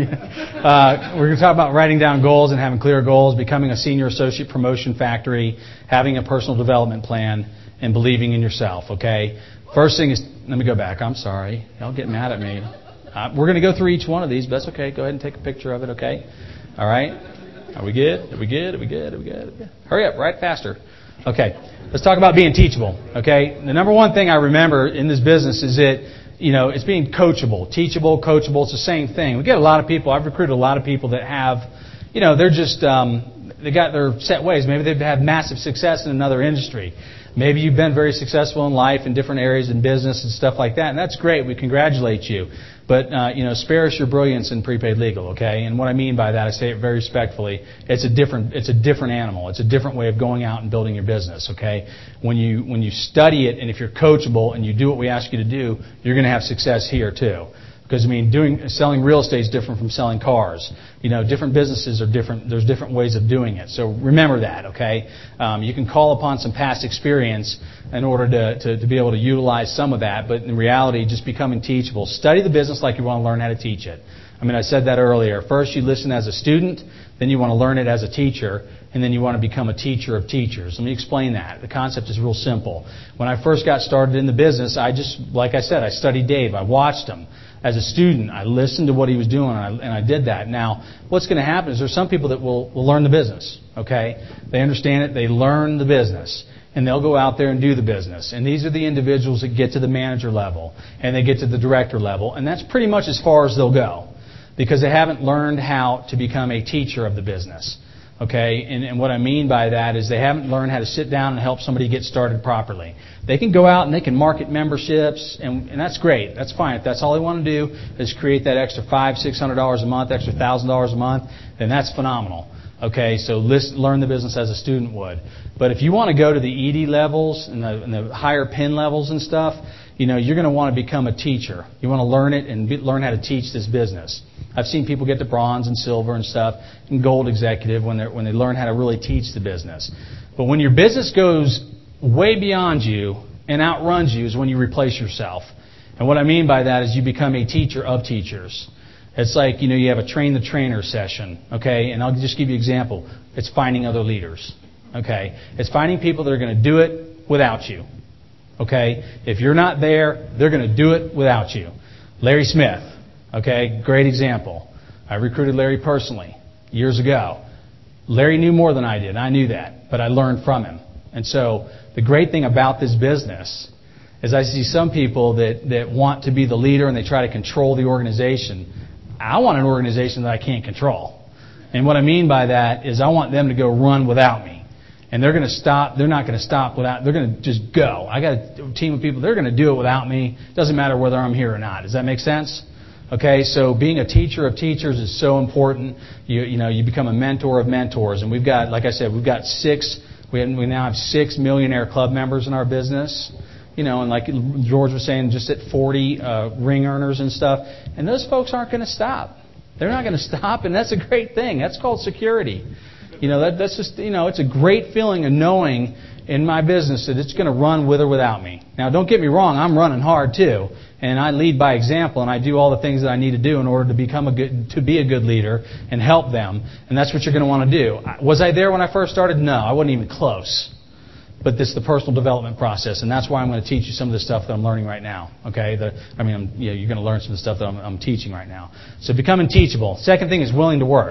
uh, we're going to talk about writing down goals and having clear goals, becoming a senior associate promotion factory, having a personal development plan, and believing in yourself. Okay. First thing is, let me go back. I'm sorry. Y'all get mad at me. Uh, we're going to go through each one of these, but that's okay. Go ahead and take a picture of it. Okay. All right. Are we good? Are we good? Are we good? Are we good? Are we good? Hurry up. Write faster. Okay. Let's talk about being teachable. Okay. The number one thing I remember in this business is that, you know, it's being coachable. Teachable, coachable. It's the same thing. We get a lot of people. I've recruited a lot of people that have, you know, they're just, um, they got their set ways. Maybe they've had massive success in another industry. Maybe you've been very successful in life in different areas in business and stuff like that, and that's great. We congratulate you. But, uh, you know, spare us your brilliance in prepaid legal, okay? And what I mean by that, I say it very respectfully, it's a different it's a different animal. It's a different way of going out and building your business, okay? When you when you study it and if you're coachable and you do what we ask you to do, you're going to have success here too. Because, I mean, doing selling real estate is different from selling cars. You know, different businesses are different. There's different ways of doing it. So remember that, okay? Um, you can call upon some past experience in order to, to, to be able to utilize some of that. But in reality, just becoming teachable. Study the business like you want to learn how to teach it. I mean, I said that earlier. First, you listen as a student. Then you want to learn it as a teacher. And then you want to become a teacher of teachers. Let me explain that. The concept is real simple. When I first got started in the business, I just, like I said, I studied Dave. I watched him. As a student, I listened to what he was doing, and I, and I did that. Now, what's going to happen is there's some people that will, will learn the business, okay? They understand it. They learn the business, and they'll go out there and do the business. And these are the individuals that get to the manager level, and they get to the director level, and that's pretty much as far as they'll go because they haven't learned how to become a teacher of the business. Okay, and, and what I mean by that is they haven't learned how to sit down and help somebody get started properly. They can go out and they can market memberships, and, and that's great. That's fine. If that's all they want to do is create that extra five, six hundred dollars a month, extra thousand dollars a month, then that's phenomenal. Okay, so listen, learn the business as a student would. But if you want to go to the E D levels and the, and the higher P I N levels and stuff, you know, you're going to want to become a teacher. You want to learn it and be, learn how to teach this business. I've seen people get to bronze and silver and stuff and gold executive when they when they learn how to really teach the business. But when your business goes way beyond you and outruns you is when you replace yourself. And what I mean by that is you become a teacher of teachers. It's like, you know, you have a train the trainer session, okay? And I'll just give you an example. It's finding other leaders, okay? It's finding people that are going to do it without you, okay? If you're not there, they're going to do it without you. Larry Smith, okay, great example. I recruited Larry personally years ago. Larry knew more than I did. I knew that, but I learned from him. And so the great thing about this business is I see some people that, that want to be the leader and they try to control the organization. I want an organization that I can't control. And what I mean by that is I want them to go run without me. And they're going to stop. They're not going to stop without. They're going to just go. I got a team of people. They're going to do it without me. Doesn't matter whether I'm here or not. Does that make sense? Okay, so being a teacher of teachers is so important. You you know you become a mentor of mentors, and we've got, like I said, we've got six. We have, we now have six millionaire club members in our business. You know, and like George was saying, just at forty uh, ring earners and stuff. And those folks aren't going to stop. They're not going to stop, and that's a great thing. That's called security. You know, that, that's just, you know, it's a great feeling of knowing in my business that it's going to run with or without me. Now, don't get me wrong, I'm running hard too, and I lead by example, and I do all the things that I need to do in order to become a good, to be a good leader and help them, and that's what you're going to want to do. Was I there when I first started? No, I wasn't even close. But this is the personal development process, and that's why I'm going to teach you some of the stuff that I'm learning right now. Okay, the, I mean, I'm, you know, you're going to learn some of the stuff that I'm, I'm teaching right now. So becoming teachable. Second thing is willing to work.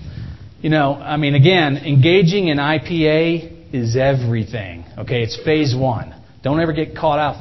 You know, I mean, again, engaging in I P A is everything. Okay, it's phase one. Don't ever get caught off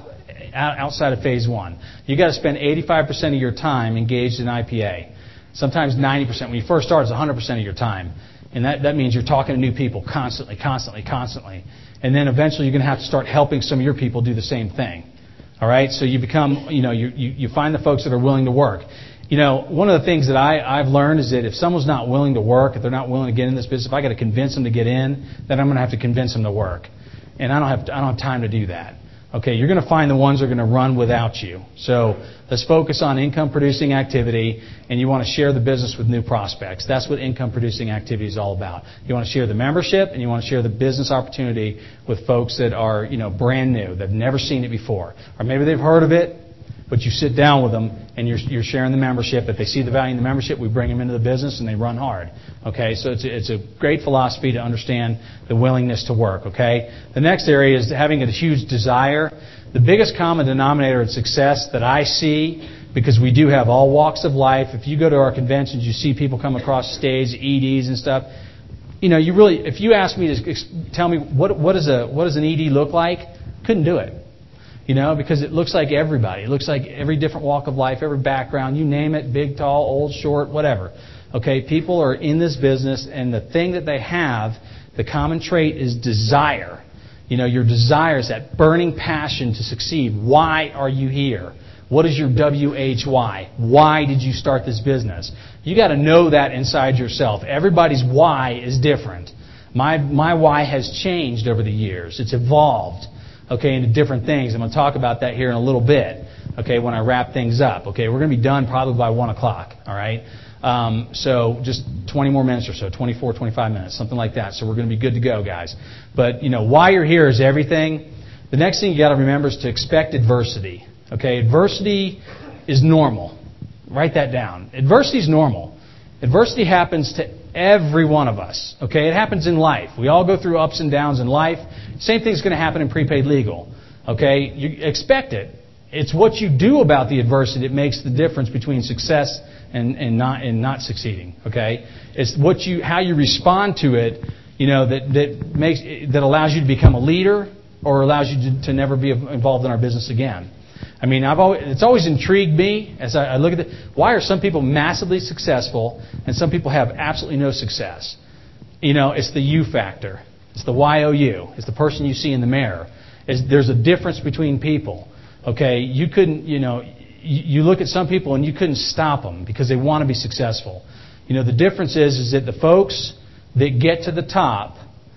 outside of phase one. You got to spend eighty-five percent of your time engaged in I P A. Sometimes ninety percent. When you first start, it's one hundred percent of your time. And that, that means you're talking to new people constantly, constantly, constantly. And then eventually you're going to have to start helping some of your people do the same thing. All right? So you become, you know, you, you, you find the folks that are willing to work. You know, one of the things that I, I've learned is that if someone's not willing to work, if they're not willing to get in this business, if I got to convince them to get in, then I'm going to have to convince them to work. And I don't have, I don't have time to do that. Okay, you're going to find the ones that are going to run without you. So let's focus on income-producing activity, and you want to share the business with new prospects. That's what income-producing activity is all about. You want to share the membership, and you want to share the business opportunity with folks that are, you know, brand new, that have never seen it before. Or maybe they've heard of it, but you sit down with them, and you're, you're sharing the membership. If they see the value in the membership, we bring them into the business, and they run hard. Okay, so it's a, it's a great philosophy to understand the willingness to work. Okay, the next area is having a huge desire. The biggest common denominator in success that I see, because we do have all walks of life. If you go to our conventions, you see people come across stage, E Ds and stuff. You know, you really, if you ask me to ex- tell me what what is a what does an E D look like, couldn't do it. You know, because it looks like everybody. It looks like every different walk of life, every background, you name it, big, tall, old, short, whatever. Okay, people are in this business, and the thing that they have, the common trait is desire. You know, your desire is that burning passion to succeed. Why are you here? What is your W H Y? Why did you start this business? You got to know that inside yourself. Everybody's why is different. My my why has changed over the years. It's evolved. Okay, into different things. I'm going to talk about that here in a little bit, okay, when I wrap things up. Okay, we're going to be done probably by one o'clock, all right? Um, so just twenty more minutes or so, twenty-four, twenty-five minutes, something like that. So we're going to be good to go, guys. But, you know, why you're here is everything. The next thing you got to remember is to expect adversity. Okay, adversity is normal. Write that down. Adversity is normal. Adversity happens to every one of us. Okay, it happens in life. We all go through ups and downs in life. Same thing's going to happen in prepaid legal. Okay, you expect it. It's what you do about the adversity that makes the difference between success and, and not and not succeeding. Okay, it's what you how you respond to it. You know that that makes that allows you to become a leader or allows you to, to never be involved in our business again. I mean, I've always, it's always intrigued me as I, I look at it. Why are some people massively successful and some people have absolutely no success? You know, it's the you factor. It's the Y O U. It's the person you see in the mirror. It's, there's a difference between people. Okay, you couldn't, you know, you, you look at some people and you couldn't stop them because they want to be successful. You know, the difference is, is that the folks that get to the top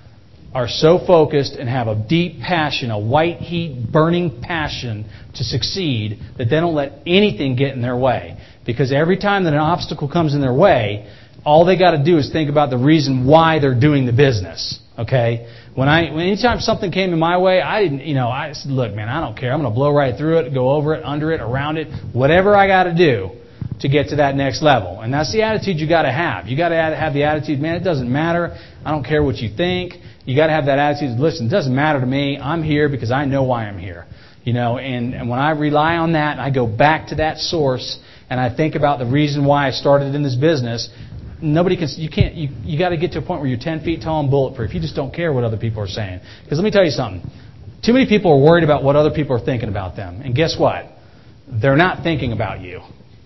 are so focused and have a deep passion, a white heat burning passion to succeed that they don't let anything get in their way. Because every time that an obstacle comes in their way, all they got to do is think about the reason why they're doing the business. Okay? When I, when anytime something came in my way, I didn't, you know, I said, look, man, I don't care. I'm going to blow right through it, go over it, under it, around it, whatever I got to do to get to that next level. And that's the attitude you got to have. You got to have the attitude, man, it doesn't matter. I don't care what you think. You got to have that attitude. Listen, it doesn't matter to me. I'm here because I know why I'm here. You know, and, and when I rely on that, and I go back to that source, and I think about the reason why I started in this business. Nobody can. You can't. You, you got to get to a point where you're ten feet tall and bulletproof. You just don't care what other people are saying. Because let me tell you something. Too many people are worried about what other people are thinking about them, and guess what? They're not thinking about you.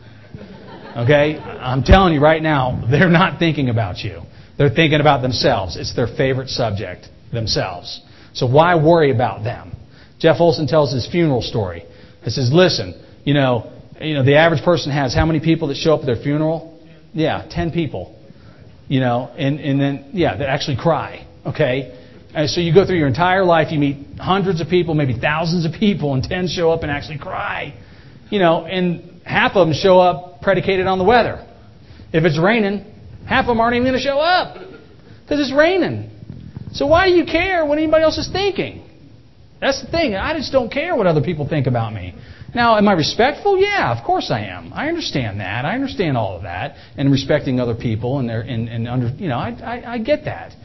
Okay, I'm telling you right now, they're not thinking about you. They're thinking about themselves. It's their favorite subject, themselves. So why worry about them? Jeff Olson tells his funeral story. He says, listen, you know, you know, the average person has how many people that show up at their funeral? Yeah, ten people. You know, and, and then, yeah, that actually cry. Okay? And so you go through your entire life, you meet hundreds of people, maybe thousands of people, and ten show up and actually cry. You know, and half of them show up predicated on the weather. If it's raining, half of them aren't even going to show up because it's raining. So why do you care what anybody else is thinking? That's the thing. I just don't care what other people think about me. Now, am I respectful? Yeah, of course I am. I understand that. I understand all of that and respecting other people and their and, and under you know I, I I get that.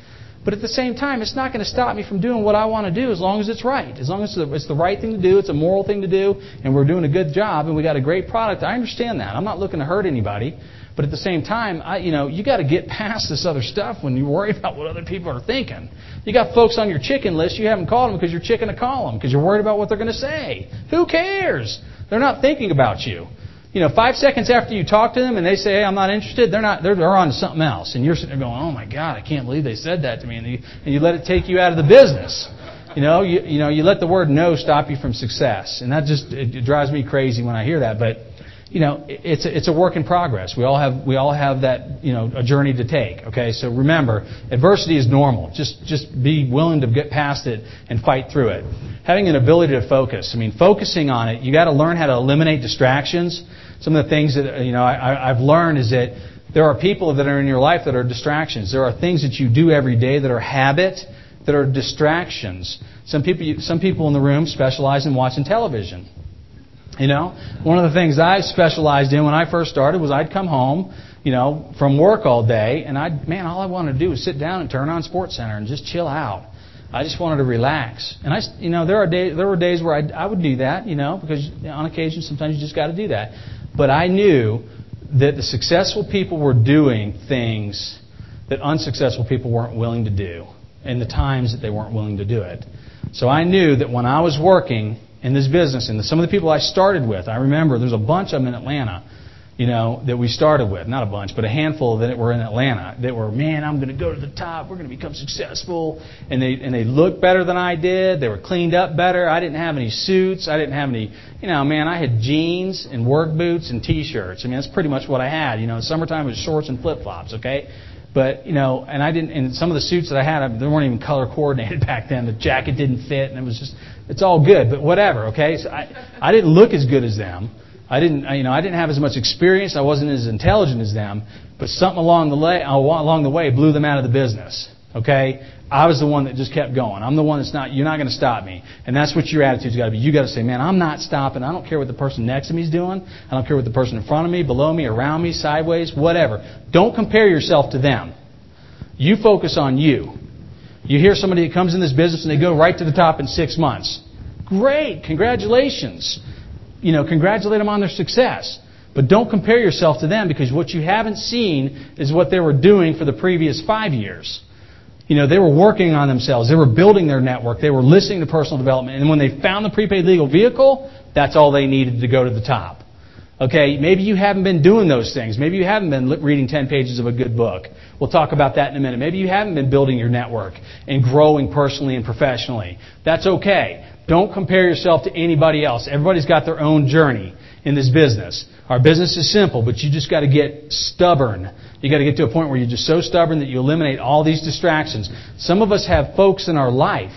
But at the same time, it's not going to stop me from doing what I want to do as long as it's right. As long as it's the right thing to do, it's a moral thing to do, and we're doing a good job, and we got a great product. I understand that. I'm not looking to hurt anybody. But at the same time, I, you know, you got to get past this other stuff when you worry about what other people are thinking. You got folks on your chicken list, you haven't called them because you're chicken to call them, because you're worried about what they're going to say. Who cares? They're not thinking about you. You know, five seconds after you talk to them and they say, hey, I'm not interested, they're not. They're, they're on to something else. And you're sitting there going, oh, my God, I can't believe they said that to me. And you, and you let it take you out of the business. You know, you, you know, you let the word no stop you from success. And that just it, it drives me crazy when I hear that. But, you know, it's a, it's a work in progress. We all have we all have that, you know, a journey to take. Okay, so remember, adversity is normal. Just just be willing to get past it and fight through it. Having an ability to focus. I mean, focusing on it, you got to learn how to eliminate distractions. Some of the things that, you know, I, I've learned is that there are people that are in your life that are distractions. There are things that you do every day that are habit, that are distractions. Some people, some people in the room specialize in watching television. You know, one of the things I specialized in when I first started was I'd come home, you know, from work all day, and I'd, man, all I wanted to do was sit down and turn on SportsCenter and just chill out. I just wanted to relax. And I, you know, there are days, there were days where I, I would do that, you know, because on occasion sometimes you just got to do that. But I knew that the successful people were doing things that unsuccessful people weren't willing to do, and the times that they weren't willing to do it. So I knew that when I was working in this business, and some of the people I started with, I remember there's a bunch of them in Atlanta, you know, that we started with. Not a bunch, but a handful that were in Atlanta that were, man, I'm going to go to the top. We're going to become successful. And they and they looked better than I did. They were cleaned up better. I didn't have any suits. I didn't have any, you know, man, I had jeans and work boots and T-shirts. I mean, that's pretty much what I had. You know, in summertime it was shorts and flip-flops, okay? But, you know, and I didn't, and some of the suits that I had, they weren't even color coordinated back then. The jacket didn't fit, and it was just, it's all good, but whatever, okay? So I, I didn't look as good as them. I didn't, you know, I didn't have as much experience. I wasn't as intelligent as them, but something along the way, along the way blew them out of the business, okay? I was the one that just kept going. I'm the one that's not, you're not going to stop me. And that's what your attitude's got to be. You got to say, man, I'm not stopping. I don't care what the person next to me is doing. I don't care what the person in front of me, below me, around me, sideways, whatever. Don't compare yourself to them. You focus on you. You hear somebody that comes in this business and they go right to the top in six months. Great. Congratulations. You know, congratulate them on their success. But don't compare yourself to them, because what you haven't seen is what they were doing for the previous five years. You know, they were working on themselves. They were building their network. They were listening to personal development. And when they found the prepaid legal vehicle, that's all they needed to go to the top. Okay, maybe you haven't been doing those things. Maybe you haven't been reading ten pages of a good book. We'll talk about that in a minute. Maybe you haven't been building your network and growing personally and professionally. That's okay. Don't compare yourself to anybody else. Everybody's got their own journey in this business. Our business is simple, but you just got to get stubborn. You got to get to a point where you're just so stubborn that you eliminate all these distractions. Some of us have folks in our life,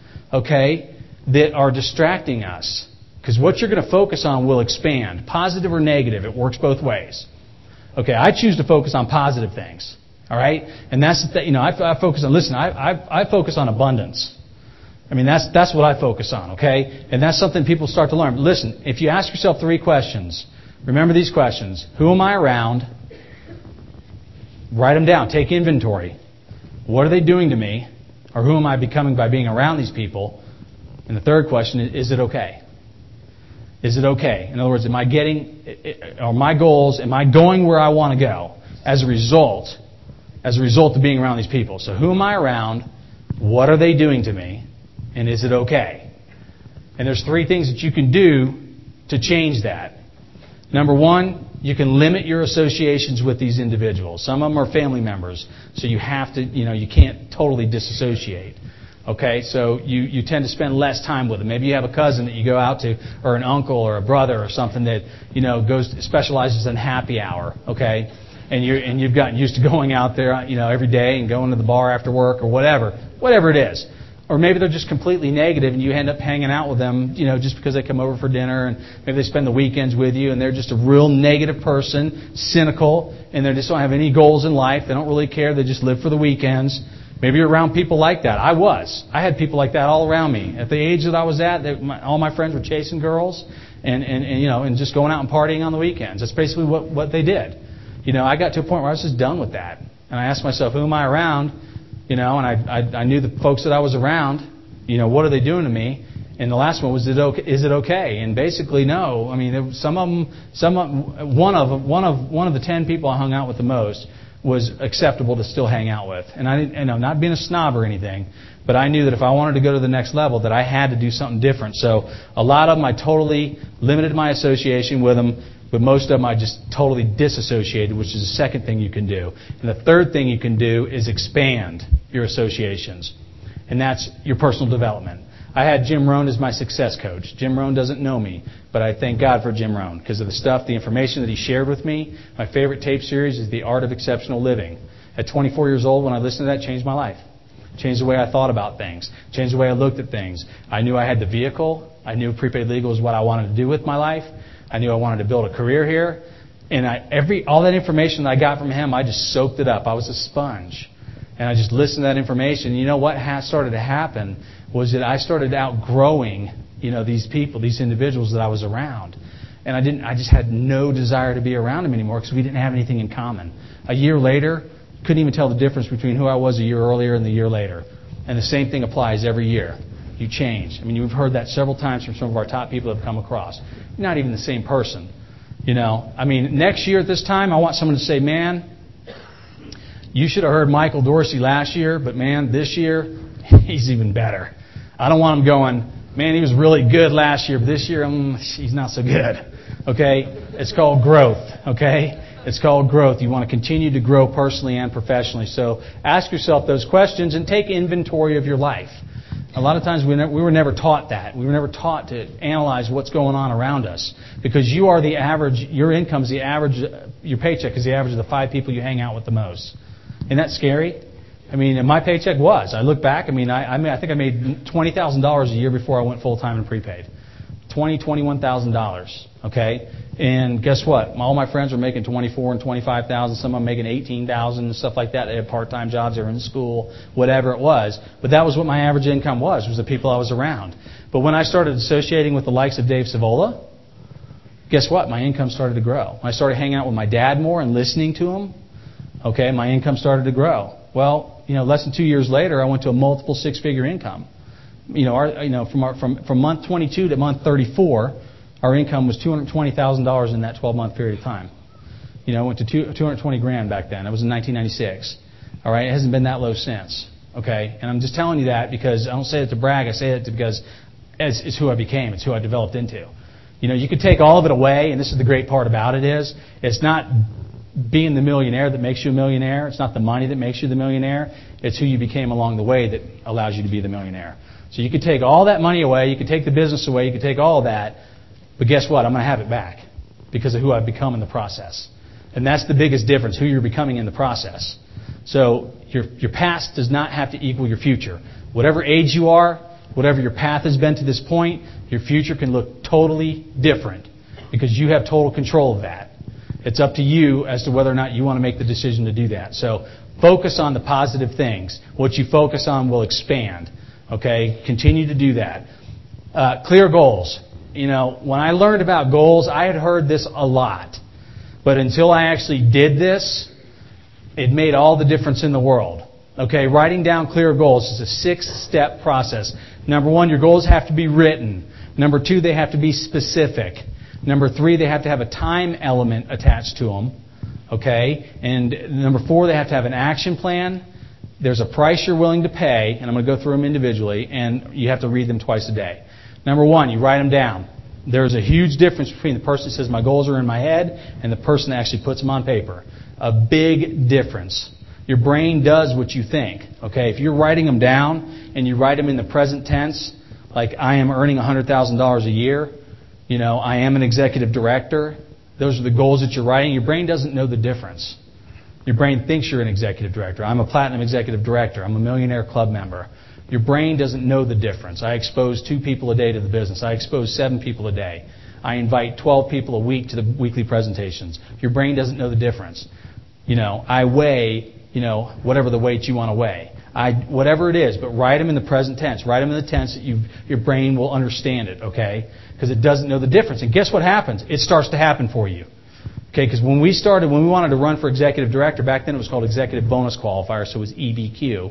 okay, that are distracting us. Because what you're going to focus on will expand. Positive or negative, it works both ways. Okay, I choose to focus on positive things. All right? And that's the thing, you know, I, I focus on, listen, I, I, I focus on abundance. I mean, that's that's what I focus on, okay? And that's something people start to learn. Listen, if you ask yourself three questions, remember these questions. Who am I around? Write them down. Take inventory. What are they doing to me? Or who am I becoming by being around these people? And the third question is, is it okay? Is it okay? In other words, am I getting, are my goals, am I going where I want to go as a result, as a result of being around these people? So who am I around? What are they doing to me? And is it okay? And there's three things that you can do to change that. Number one, you can limit your associations with these individuals. Some of them are family members, so you have to, you know, you can't totally disassociate. Okay, so you, you tend to spend less time with them. Maybe you have a cousin that you go out to, or an uncle or a brother or something that, you know, goes specializes in happy hour. Okay, and you and you've gotten used to going out there, you know, every day and going to the bar after work or whatever, whatever it is. Or maybe they're just completely negative and you end up hanging out with them, you know, just because they come over for dinner and maybe they spend the weekends with you and they're just a real negative person, cynical, and they just don't have any goals in life. They don't really care. They just live for the weekends. Maybe you're around people like that. I was. I had people like that all around me. At the age that I was at, they, my, all my friends were chasing girls and, and, and, you know, and just going out and partying on the weekends. That's basically what, what they did. You know, I got to a point where I was just done with that. And I asked myself, who am I around? You know, and I, I I knew the folks that I was around. You know, what are they doing to me? And the last one was, is it okay? Is it okay? And basically, no. I mean, there, some of them, some of, one of one of one of the ten people I hung out with the most was acceptable to still hang out with. And I didn't, you know, not being a snob or anything, but I knew that if I wanted to go to the next level, that I had to do something different. So a lot of them, I totally limited my association with them. But most of them I just totally disassociated, which is the second thing you can do. And the third thing you can do is expand your associations. And that's your personal development. I had Jim Rohn as my success coach. Jim Rohn doesn't know me, but I thank God for Jim Rohn because of the stuff, the information that he shared with me. My favorite tape series is The Art of Exceptional Living. At twenty-four years old, when I listened to that, it changed my life. Changed the way I thought about things. Changed the way I looked at things. I knew I had the vehicle. I knew prepaid legal is what I wanted to do with my life. I knew I wanted to build a career here. And I, every all that information that I got from him, I just soaked it up. I was a sponge. And I just listened to that information. And you know what has started to happen was that I started outgrowing, you know, these people, these individuals that I was around. And I didn't. I just had no desire to be around them anymore because we didn't have anything in common. A year later, couldn't even tell the difference between who I was a year earlier and the year later. And the same thing applies every year. You change. I mean, you've heard that several times from some of our top people that have come across. You're not even the same person. You know, I mean, next year at this time, I want someone to say, man, you should have heard Michael Dorsey last year, but man, this year, he's even better. I don't want him going, man, he was really good last year, but this year, um, he's not so good. Okay? It's called growth. Okay? It's called growth. You want to continue to grow personally and professionally. So ask yourself those questions and take inventory of your life. A lot of times we, ne- we were never taught that. We were never taught to analyze what's going on around us. Because you are the average, your income is the average, your paycheck is the average of the five people you hang out with the most. Isn't that scary? I mean, and my paycheck was. I look back, I mean, I, I, mean, I think I made twenty thousand dollars a year before I went full-time and prepaid. twenty thousand dollars, twenty-one thousand dollars, okay? And guess what? All my friends were making twenty-four thousand dollars and twenty-five thousand dollars. Some of them making eighteen thousand dollars and stuff like that. They had part-time jobs. They were in school, whatever it was. But that was what my average income was, was the people I was around. But when I started associating with the likes of Dave Savola, guess what? My income started to grow. When I started hanging out with my dad more and listening to him, okay, my income started to grow. Well, you know, less than two years later, I went to a multiple six-figure income. You know, our, you know, from our, from from month twenty-two to month thirty-four, our income was two hundred twenty thousand dollars in that twelve-month period of time. You know, it went to two hundred twenty grand back then. That was in nineteen ninety-six. All right, it hasn't been that low since. Okay, and I'm just telling you that because I don't say it to brag. I say it because it's, it's who I became. It's who I developed into. You know, you could take all of it away, and this is the great part about it is it's not being the millionaire that makes you a millionaire. It's not the money that makes you the millionaire. It's who you became along the way that allows you to be the millionaire. So you could take all that money away. You could take the business away. You could take all of that. But guess what? I'm going to have it back because of who I've become in the process. And that's the biggest difference, who you're becoming in the process. So your your past does not have to equal your future. Whatever age you are, whatever your path has been to this point, your future can look totally different because you have total control of that. It's up to you as to whether or not you want to make the decision to do that. So focus on the positive things. What you focus on will expand. Okay? Continue to do that. Uh, clear goals. You know, when I learned about goals, I had heard this a lot. But until I actually did this, it made all the difference in the world. Okay? Writing down clear goals is a six-step process. Number one, your goals have to be written. Number two, they have to be specific. Number three, they have to have a time element attached to them. Okay? And number four, they have to have an action plan. There's a price you're willing to pay, and I'm going to go through them individually, and you have to read them twice a day. Number one, you write them down. There's a huge difference between the person that says my goals are in my head and the person that actually puts them on paper. A big difference. Your brain does what you think. Okay? If you're writing them down and you write them in the present tense, like I am earning one hundred thousand dollars a year, you know, I am an executive director. Those are the goals that you're writing. Your brain doesn't know the difference. Your brain thinks you're an executive director. I'm a platinum executive director. I'm a millionaire club member. Your brain doesn't know the difference. I expose two people a day to the business. I expose seven people a day. I invite twelve people a week to the weekly presentations. Your brain doesn't know the difference. You know, I weigh, you know, whatever the weight you want to weigh. I, whatever it is, but write them in the present tense. Write them in the tense that you, your brain will understand it, okay? Because it doesn't know the difference. And guess what happens? It starts to happen for you. Okay, because when we started, when we wanted to run for executive director, back then it was called executive bonus qualifier, so it was E B Q.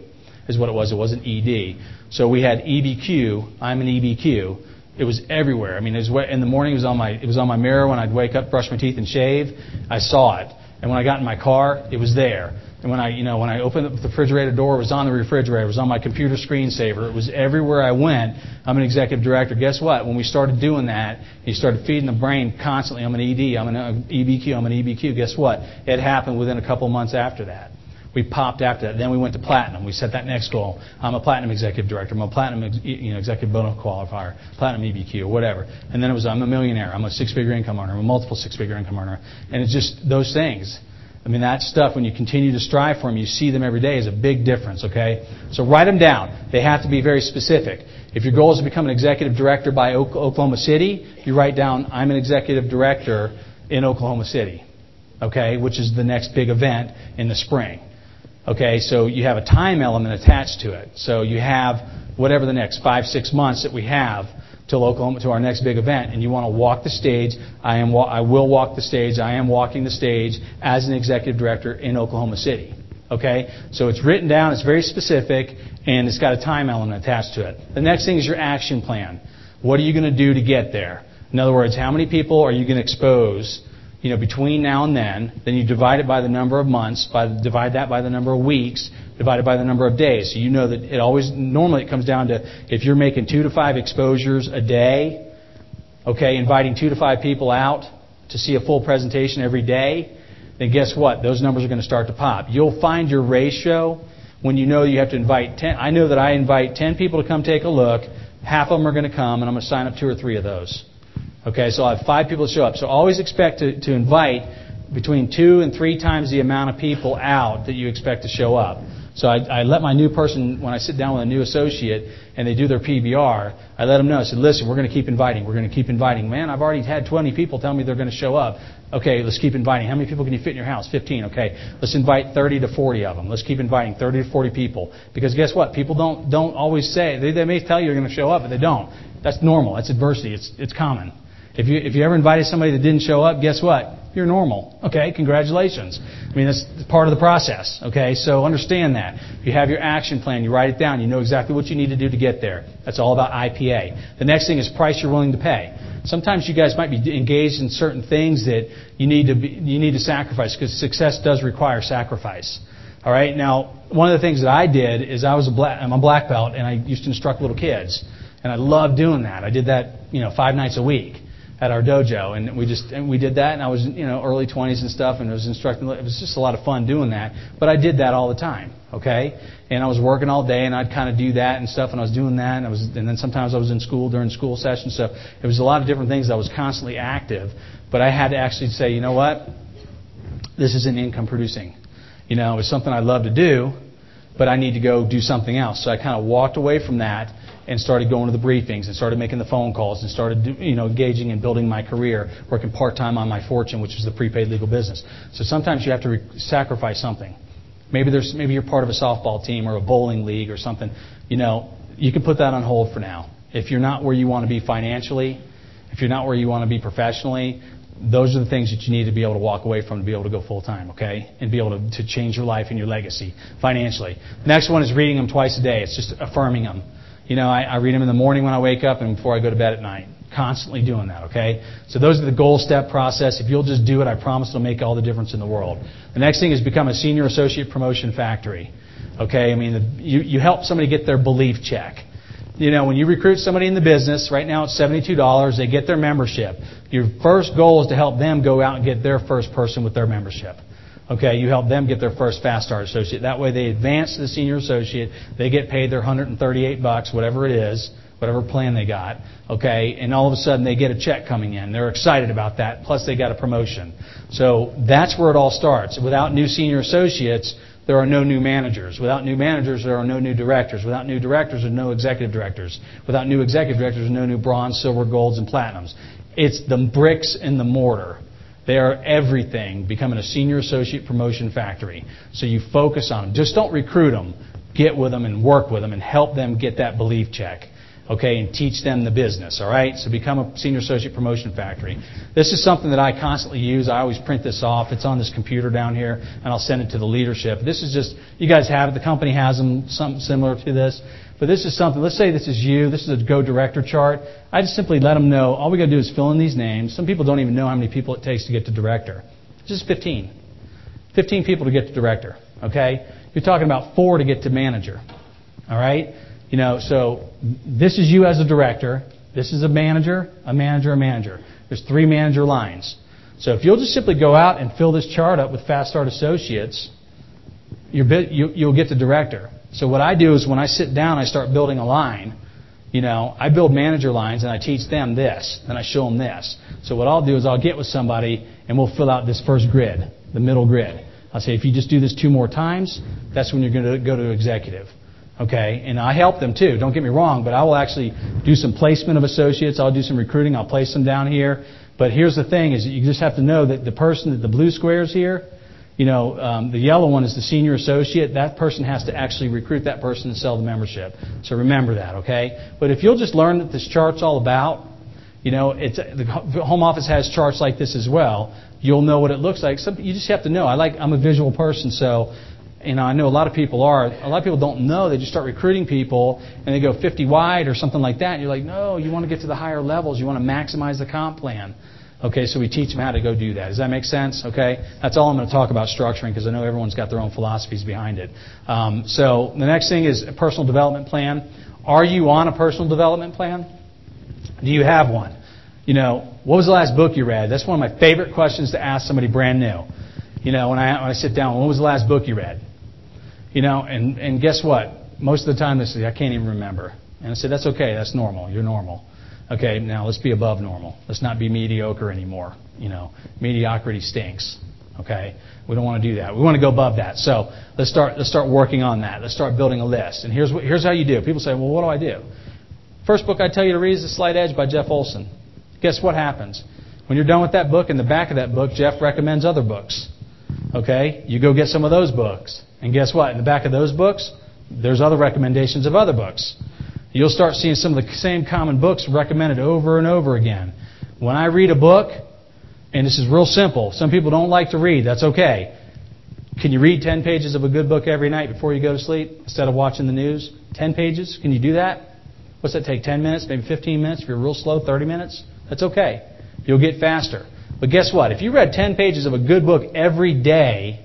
is what it was. It wasn't E D. So we had E B Q. I'm an E B Q. It was everywhere. I mean, it was in the morning. It was on my it was on my mirror when I'd wake up, brush my teeth, and shave. I saw it. And when I got in my car, it was there. And when I, you know, when I opened up the refrigerator door, it was on the refrigerator. It was on my computer screensaver. It was everywhere I went. I'm an executive director. Guess what? When we started doing that, you started feeding the brain constantly. I'm an E D. I'm an E B Q. I'm an E B Q. Guess what? It happened within a couple months after that. We popped after that. Then we went to platinum. We set that next goal. I'm a platinum executive director. I'm a platinum, you know, executive bonus qualifier, platinum E B Q, or whatever. And then it was I'm a millionaire. I'm a six-figure income earner. I'm a multiple six-figure income earner. And it's just those things. I mean, that stuff, when you continue to strive for them, you see them every day, is a big difference, okay? So write them down. They have to be very specific. If your goal is to become an executive director by Oklahoma City, you write down, I'm an executive director in Oklahoma City, okay, which is the next big event in the spring. Okay, so you have a time element attached to it. So you have whatever the next five, six months that we have till Oklahoma, to our next big event, and you want to walk the stage. I am. I will walk the stage. I am walking the stage as an executive director in Oklahoma City. Okay, so it's written down. It's very specific, and it's got a time element attached to it. The next thing is your action plan. What are you going to do to get there? In other words, how many people are you going to expose? You know, between now and then, then you divide it by the number of months, by divide that by the number of weeks, divided by the number of days. So you know that it always, normally it comes down to if you're making two to five exposures a day, okay, inviting two to five people out to see a full presentation every day, then guess what? Those numbers are going to start to pop. You'll find your ratio when you know you have to invite ten. I know that I invite ten people to come take a look. Half of them are going to come, and I'm going to sign up two or three of those. Okay, so I have five people to show up. So always expect to, to invite between two and three times the amount of people out that you expect to show up. So I, I let my new person, when I sit down with a new associate and they do their P B R, I let them know. I said, listen, we're going to keep inviting. We're going to keep inviting. Man, I've already had twenty people tell me they're going to show up. Okay, let's keep inviting. How many people can you fit in your house? fifteen. Okay, let's invite thirty to forty of them. Let's keep inviting thirty to forty people. Because guess what? People don't don't always say. They, they may tell you they're going to show up, but they don't. That's normal. That's adversity. It's it's common. If you if you ever invited somebody that didn't show up, guess what? You're normal. Okay, congratulations. I mean, that's part of the process. Okay, so understand that. You have your action plan. You write it down. You know exactly what you need to do to get there. That's all about I P A. The next thing is price you're willing to pay. Sometimes you guys might be engaged in certain things that you need to be, you need to sacrifice, because success does require sacrifice. All right. Now, one of the things that I did is I was a black I'm a black belt, and I used to instruct little kids, and I loved doing that. I did that, you know, five nights a week at our dojo, and we just and we did that, and I was, you know, early twenties and stuff, and I was instructing. It was just a lot of fun doing that, but I did that all the time, okay? And I was working all day, and I'd kind of do that and stuff, and I was doing that, and I was, and then sometimes I was in school during school sessions, so it was a lot of different things. I was constantly active, but I had to actually say, you know what, this isn't income producing. You know, it's something I love to do, but I need to go do something else. So I kind of walked away from that and started going to the briefings and started making the phone calls and started, you know, engaging in building my career, working part-time on my fortune, which is the prepaid legal business. So sometimes you have to re- sacrifice something. Maybe there's maybe you're part of a softball team or a bowling league or something. You know, you can put that on hold for now. If you're not where you want to be financially, if you're not where you want to be professionally, those are the things that you need to be able to walk away from to be able to go full-time, okay? And be able to, to change your life and your legacy financially. The next one is reading them twice a day. It's just affirming them. You know, I, I read them in the morning when I wake up and before I go to bed at night. Constantly doing that, okay? So those are the goal step process. If you'll just do it, I promise it'll make all the difference in the world. The next thing is become a senior associate promotion factory. Okay? I mean, the, you, you help somebody get their belief check. You know, when you recruit somebody in the business, right now it's seventy-two dollars, they get their membership. Your first goal is to help them go out and get their first person with their membership. Okay, you help them get their first Fast Start associate. That way they advance to the senior associate. They get paid their one hundred thirty-eight bucks, whatever it is, whatever plan they got. Okay, and all of a sudden they get a check coming in. They're excited about that. Plus they got a promotion. So that's where it all starts. Without new senior associates, there are no new managers. Without new managers, there are no new directors. Without new directors, there are no executive directors. Without new executive directors, there are no new bronze, silver, golds, and platinums. It's the bricks and the mortar. They are everything, becoming a senior associate promotion factory. So you focus on them. Just don't recruit them. Get with them and work with them and help them get that belief check. okay, and teach them the business, all right? So become a Senior Associate Promotion Factory. This is something that I constantly use. I always print this off. It's on this computer down here, and I'll send it to the leadership. This is just, you guys have it. The company has them, something similar to this. But this is something, let's say this is you. This is a Go Director chart. I just simply let them know, all we got to do is fill in these names. Some people don't even know how many people it takes to get to Director. It's just fifteen. fifteen people to get to Director, okay? You're talking about four to get to Manager, all right? You know, so this is you as a director. This is a manager, a manager, a manager. There's three manager lines. So if you'll just simply go out and fill this chart up with Fast Start Associates, you're bit, you, you'll get to director. So what I do is when I sit down, I start building a line. You know, I build manager lines and I teach them this. Then I show them this. So what I'll do is I'll get with somebody and we'll fill out this first grid, the middle grid. I'll say, if you just do this two more times, that's when you're going to go to executive. Okay, and I help them too, don't get me wrong, but I will actually do some placement of associates. I'll do some recruiting. I'll place them down here. But here's the thing is that you just have to know that the person, that the blue squares here, you know, um, the yellow one is the senior associate. That person has to actually recruit that person and sell the membership. So remember that, okay? But if you'll just learn that this chart's all about, you know, it's the home office has charts like this as well. You'll know what it looks like. Some, you just have to know. I like, I'm a visual person, so... You know, I know a lot of people are. A lot of people don't know. They just start recruiting people, and they go fifty wide or something like that. And you're like, no, you want to get to the higher levels. You want to maximize the comp plan. Okay, so we teach them how to go do that. Does that make sense? Okay, that's all I'm going to talk about structuring because I know everyone's got their own philosophies behind it. Um, so the next thing is a personal development plan. Are you on a personal development plan? Do you have one? You know, what was the last book you read? That's one of my favorite questions to ask somebody brand new. You know, when I when I sit down, when was the last book you read? You know, and, and guess what? Most of the time they say, I can't even remember. And I said, that's okay. That's normal. You're normal. Okay, now let's be above normal. Let's not be mediocre anymore. You know, mediocrity stinks. Okay, we don't want to do that. We want to go above that. So let's start let's start working on that. Let's start building a list. And here's what here's how you do. People say, well, what do I do? First book I tell you to read is The Slight Edge by Jeff Olson. Guess what happens? When you're done with that book, in the back of that book, Jeff recommends other books. Okay, you go get some of those books. And guess what? In the back of those books, there's other recommendations of other books. You'll start seeing some of the same common books recommended over and over again. When I read a book, and this is real simple, some people don't like to read, that's okay. Can you read ten pages of a good book every night before you go to sleep instead of watching the news? ten pages? Can you do that? What's that take? ten minutes? Maybe fifteen minutes? If you're real slow, thirty minutes? That's okay. You'll get faster. But guess what? If you read ten pages of a good book every day,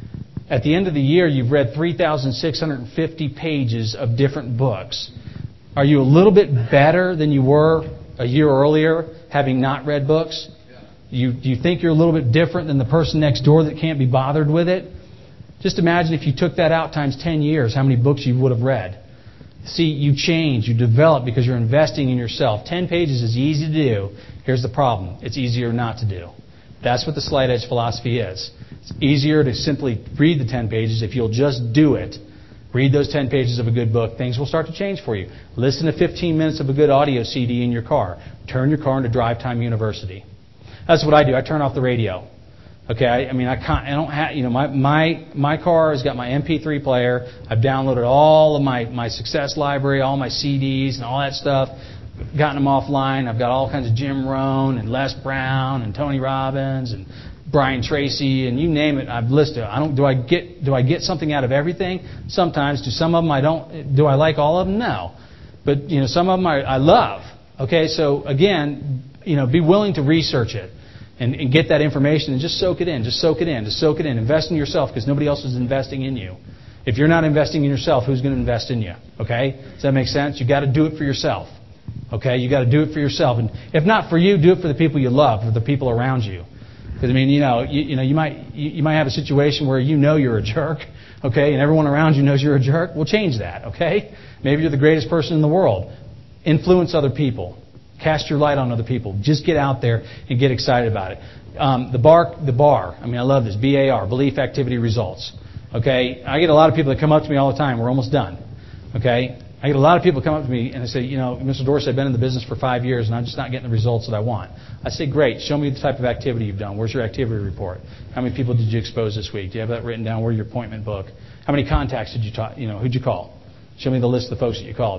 at the end of the year, you've read three thousand six hundred fifty pages of different books. Are you a little bit better than you were a year earlier, having not read books? You, do you think you're a little bit different than the person next door that can't be bothered with it? Just imagine if you took that out times ten years, how many books you would have read. See, you change, you develop because you're investing in yourself. ten pages is easy to do. Here's the problem. It's easier not to do. That's what the Slight Edge philosophy is. It's easier to simply read the ten pages if you'll just do it. Read those ten pages of a good book. Things will start to change for you. Listen to fifteen minutes of a good audio C D in your car. Turn your car into Drive Time University. That's what I do. I turn off the radio. Okay, I, I mean, I can't. I don't have. You know, my my my car has got my M P three player. I've downloaded all of my my Success library, all my C Ds and all that stuff. Gotten them offline. I've got all kinds of Jim Rohn and Les Brown and Tony Robbins and Brian Tracy and you name it. I've listed. I don't. Do I get? Do I get something out of everything? Sometimes. Do some of them I don't? Do I like all of them? No. But you know, some of them I, I love. Okay, so again, you know, be willing to research it. And, and get that information and just soak it in. Just soak it in. Just soak it in. Invest in yourself because nobody else is investing in you. If you're not investing in yourself, who's going to invest in you? Okay? Does that make sense? You've got to do it for yourself. Okay? You've got to do it for yourself. And if not for you, do it for the people you love, for the people around you. Because I mean, you know, you, you know, you might you, you might have a situation where you know you're a jerk, okay, and everyone around you knows you're a jerk. Well, change that. Okay? Maybe you're the greatest person in the world. Influence other people. Cast your light on other people. Just get out there and get excited about it. Um, the bar, the bar. I mean, I love this. B A R, belief, activity, results. Okay, I get a lot of people that come up to me all the time. We're almost done. Okay, I get a lot of people come up to me and they say, you know, Mister Dorsey, I've been in the business for five years and I'm just not getting the results that I want. I say, great. Show me the type of activity you've done. Where's your activity report? How many people did you expose this week? Do you have that written down? Where's your appointment book? How many contacts did you talk? You know, who'd you call? Show me the list of the folks that you called.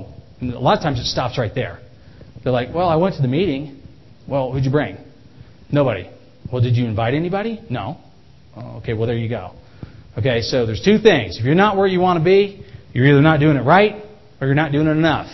And a lot of times it stops right there. They're like, well, I went to the meeting. Well, who'd you bring? Nobody. Well, did you invite anybody? No. Oh, okay, well, there you go. Okay, so there's two things. If you're not where you want to be, you're either not doing it right or you're not doing it enough.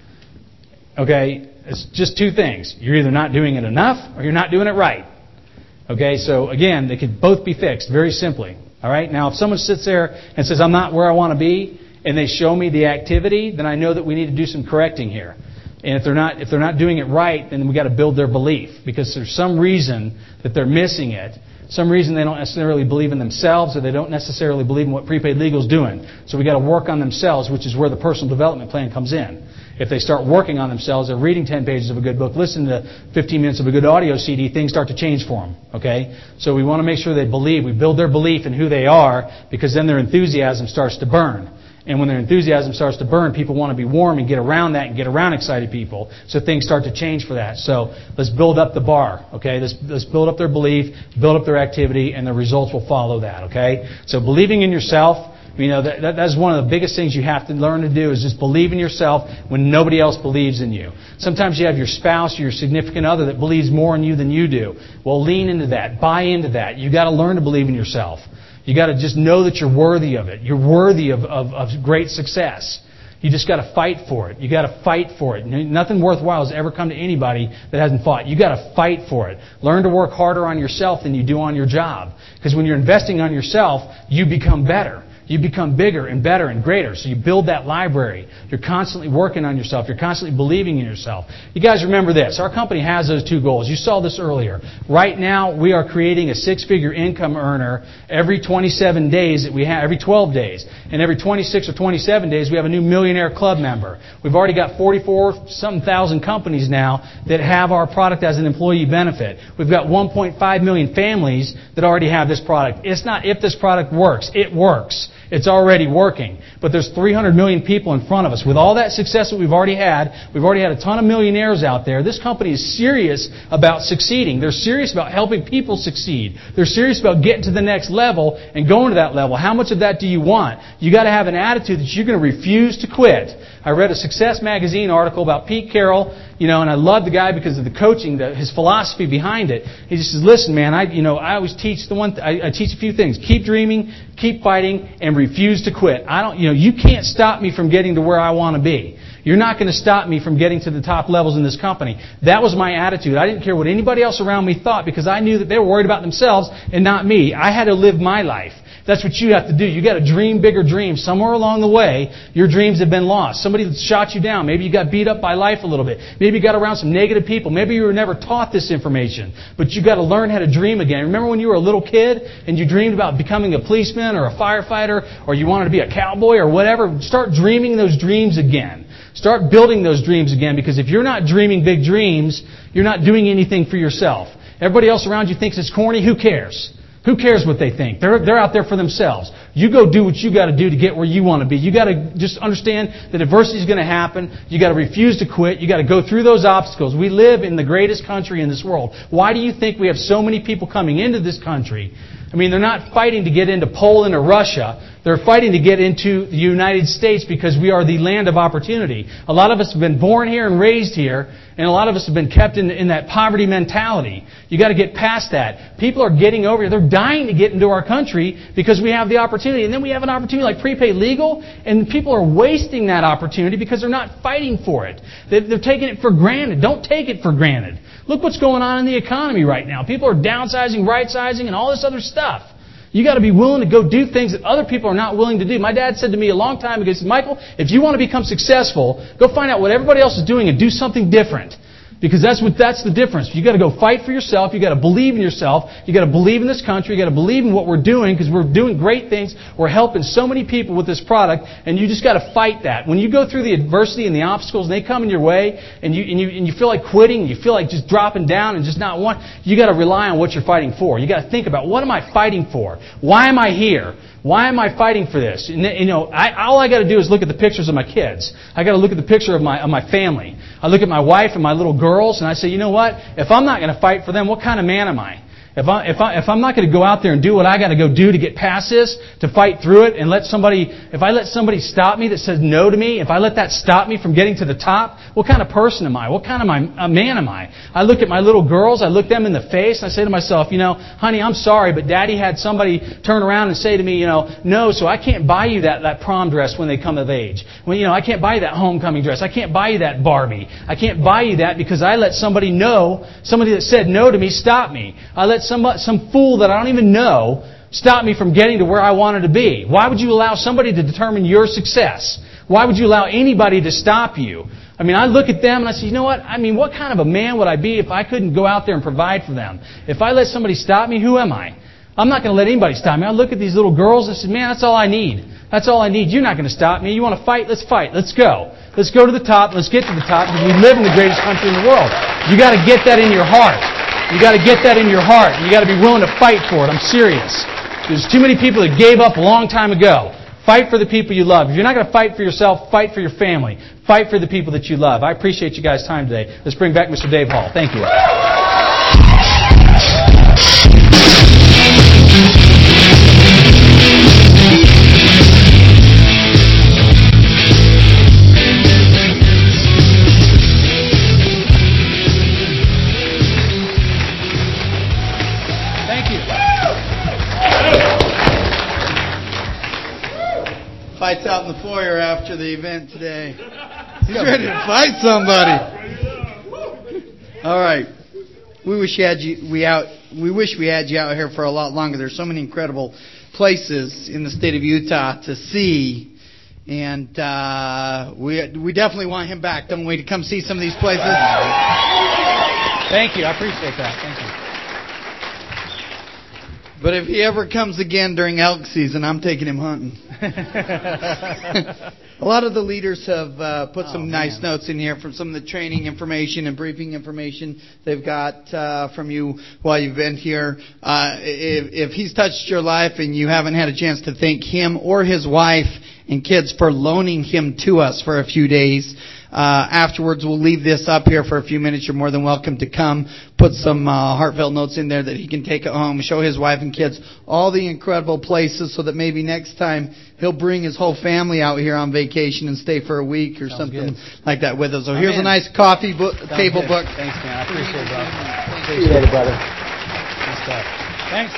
Okay, it's just two things. You're either not doing it enough or you're not doing it right. Okay, so again, they could both be fixed very simply. All right, now if someone sits there and says, I'm not where I want to be, and they show me the activity, then I know that we need to do some correcting here. And if they're not if they're not doing it right, then we've got to build their belief, because there's some reason that they're missing it. Some reason they don't necessarily believe in themselves, or they don't necessarily believe in what prepaid legal is doing. So we've got to work on themselves, which is where the personal development plan comes in. If they start working on themselves, they're reading ten pages of a good book, listening to fifteen minutes of a good audio C D, things start to change for them. Okay? So we want to make sure they believe. We build their belief in who they are, because then their enthusiasm starts to burn. And when their enthusiasm starts to burn, people want to be warm and get around that and get around excited people. So things start to change for that. So let's build up the bar, okay? Let's, let's build up their belief, build up their activity, and the results will follow that, okay? So believing in yourself, you know, that, that, that's one of the biggest things you have to learn to do, is just believe in yourself when nobody else believes in you. Sometimes you have your spouse or your significant other that believes more in you than you do. Well, lean into that. Buy into that. You've got to learn to believe in yourself. You got to just know that you're worthy of it. You're worthy of, of, of great success. You just got to fight for it. You got to fight for it. Nothing worthwhile has ever come to anybody that hasn't fought. You got to fight for it. Learn to work harder on yourself than you do on your job. Because when you're investing on yourself, you become better. You become bigger and better and greater. So you build that library. You're constantly working on yourself. You're constantly believing in yourself. You guys remember this. Our company has those two goals. You saw this earlier. Right now, we are creating a six-figure income earner every twenty-seven days that we have, every twelve days. And every twenty-six or twenty-seven days, we have a new Millionaire Club member. We've already got forty-four something thousand companies now that have our product as an employee benefit. We've got one point five million families that already have this product. It's not if this product works. It works. It's already working. But there's three hundred million people in front of us. With all that success that we've already had, we've already had a ton of millionaires out there. This company is serious about succeeding. They're serious about helping people succeed. They're serious about getting to the next level and going to that level. How much of that do you want? You got to have an attitude that you're going to refuse to quit. I read a Success Magazine article about Pete Carroll, you know, and I love the guy because of the coaching, the, his philosophy behind it. He just says, listen, man, I, you know, I always teach the one, th- I, I teach a few things. Keep dreaming, keep fighting, and refuse to quit. I don't, you know, you can't stop me from getting to where I want to be. You're not going to stop me from getting to the top levels in this company. That was my attitude. I didn't care what anybody else around me thought, because I knew that they were worried about themselves and not me. I had to live my life. That's what you have to do. You got to dream bigger dreams. Somewhere along the way, your dreams have been lost. Somebody shot you down. Maybe you got beat up by life a little bit. Maybe you got around some negative people. Maybe you were never taught this information. But you got to learn how to dream again. Remember when you were a little kid and you dreamed about becoming a policeman or a firefighter, or you wanted to be a cowboy or whatever? Start dreaming those dreams again. Start building those dreams again, because if you're not dreaming big dreams, you're not doing anything for yourself. Everybody else around you thinks it's corny. Who cares? Who cares what they think? They're, they're out there for themselves. You go do what you got to do to get where you want to be. You got to just understand that adversity is going to happen. You got to refuse to quit. You got to go through those obstacles. We live in the greatest country in this world. Why do you think we have so many people coming into this country? I mean, they're not fighting to get into Poland or Russia. They're fighting to get into the United States, because we are the land of opportunity. A lot of us have been born here and raised here, and a lot of us have been kept in, in that poverty mentality. You got to get past that. People are getting over here. They're dying to get into our country because we have the opportunity. And then we have an opportunity like prepaid legal, and people are wasting that opportunity because they're not fighting for it. They're taking it for granted. Don't take it for granted. Look what's going on in the economy right now. People are downsizing, right-sizing, and all this other stuff. You got to be willing to go do things that other people are not willing to do. My dad said to me a long time ago, he said, Michael, if you want to become successful, go find out what everybody else is doing and do something different. Because that's what that's the difference. You got to go fight for yourself. You got to believe in yourself. You got to believe in this country. You got to believe in what we're doing, because we're doing great things. We're helping so many people with this product, and you just got to fight that. When you go through the adversity and the obstacles, and they come in your way, and you and you and you feel like quitting, and you feel like just dropping down and just not want, you got to rely on what you're fighting for. You got to think about, what am I fighting for? Why am I here? Why am I fighting for this? And, you know, I, all I got to do is look at the pictures of my kids. I got to look at the picture of my of my family. I look at my wife and my little girls, and I say, you know what? If I'm not going to fight for them, what kind of man am I? If, I, if, I, if I'm not going to go out there and do what I got to go do to get past this, to fight through it, and let somebody, if I let somebody stop me that says no to me, if I let that stop me from getting to the top, what kind of person am I? What kind of my, a man am I? I look at my little girls, I look them in the face, and I say to myself, you know, honey, I'm sorry, but Daddy had somebody turn around and say to me, you know, no, so I can't buy you that, that prom dress when they come of age. Well, you know, I can't buy you that homecoming dress. I can't buy you that Barbie. I can't buy you that because I let somebody know, somebody that said no to me, stop me. I let some, some fool that I don't even know stop me from getting to where I wanted to be. Why would you allow somebody to determine your success? Why would you allow anybody to stop you? I mean, I look at them and I say, you know what? I mean, what kind of a man would I be if I couldn't go out there and provide for them? If I let somebody stop me, who am I? I'm not going to let anybody stop me. I look at these little girls and I say, man, that's all I need. That's all I need. You're not going to stop me. You want to fight? Let's fight. Let's go. Let's go to the top. Let's get to the top because we live in the greatest country in the world. You got to get that in your heart. You got to get that in your heart. You got to be willing to fight for it. I'm serious. There's too many people that gave up a long time ago. Fight for the people you love. If you're not going to fight for yourself, fight for your family. Fight for the people that you love. I appreciate you guys' time today. Let's bring back Mister Dave Hall. Thank you. Fights out in the foyer after the event today. He's ready to fight somebody. All right. We wish you had you we out we wish we had you out here for a lot longer. There's so many incredible places in the state of Utah to see. And uh, we we definitely want him back, don't we, to come see some of these places. Thank you. I appreciate that. Thank you. But if he ever comes again during elk season, I'm taking him hunting. A lot of the leaders have uh, put oh, some man. nice notes in here from some of the training information and briefing information they've got uh, from you while you've been here. Uh, if, if he's touched your life and you haven't had a chance to thank him or his wife and kids for loaning him to us for a few days, Uh, afterwards, we'll leave this up here for a few minutes. You're more than welcome to come. Put some uh, heartfelt notes in there that he can take it home, show his wife and kids all the incredible places so that maybe next time he'll bring his whole family out here on vacation and stay for a week or Sounds something good. like that with us. So I'm here's in. a nice coffee book, table good. book. Thanks, man. I appreciate it, brother. Appreciate it, brother. Good stuff. Thanks.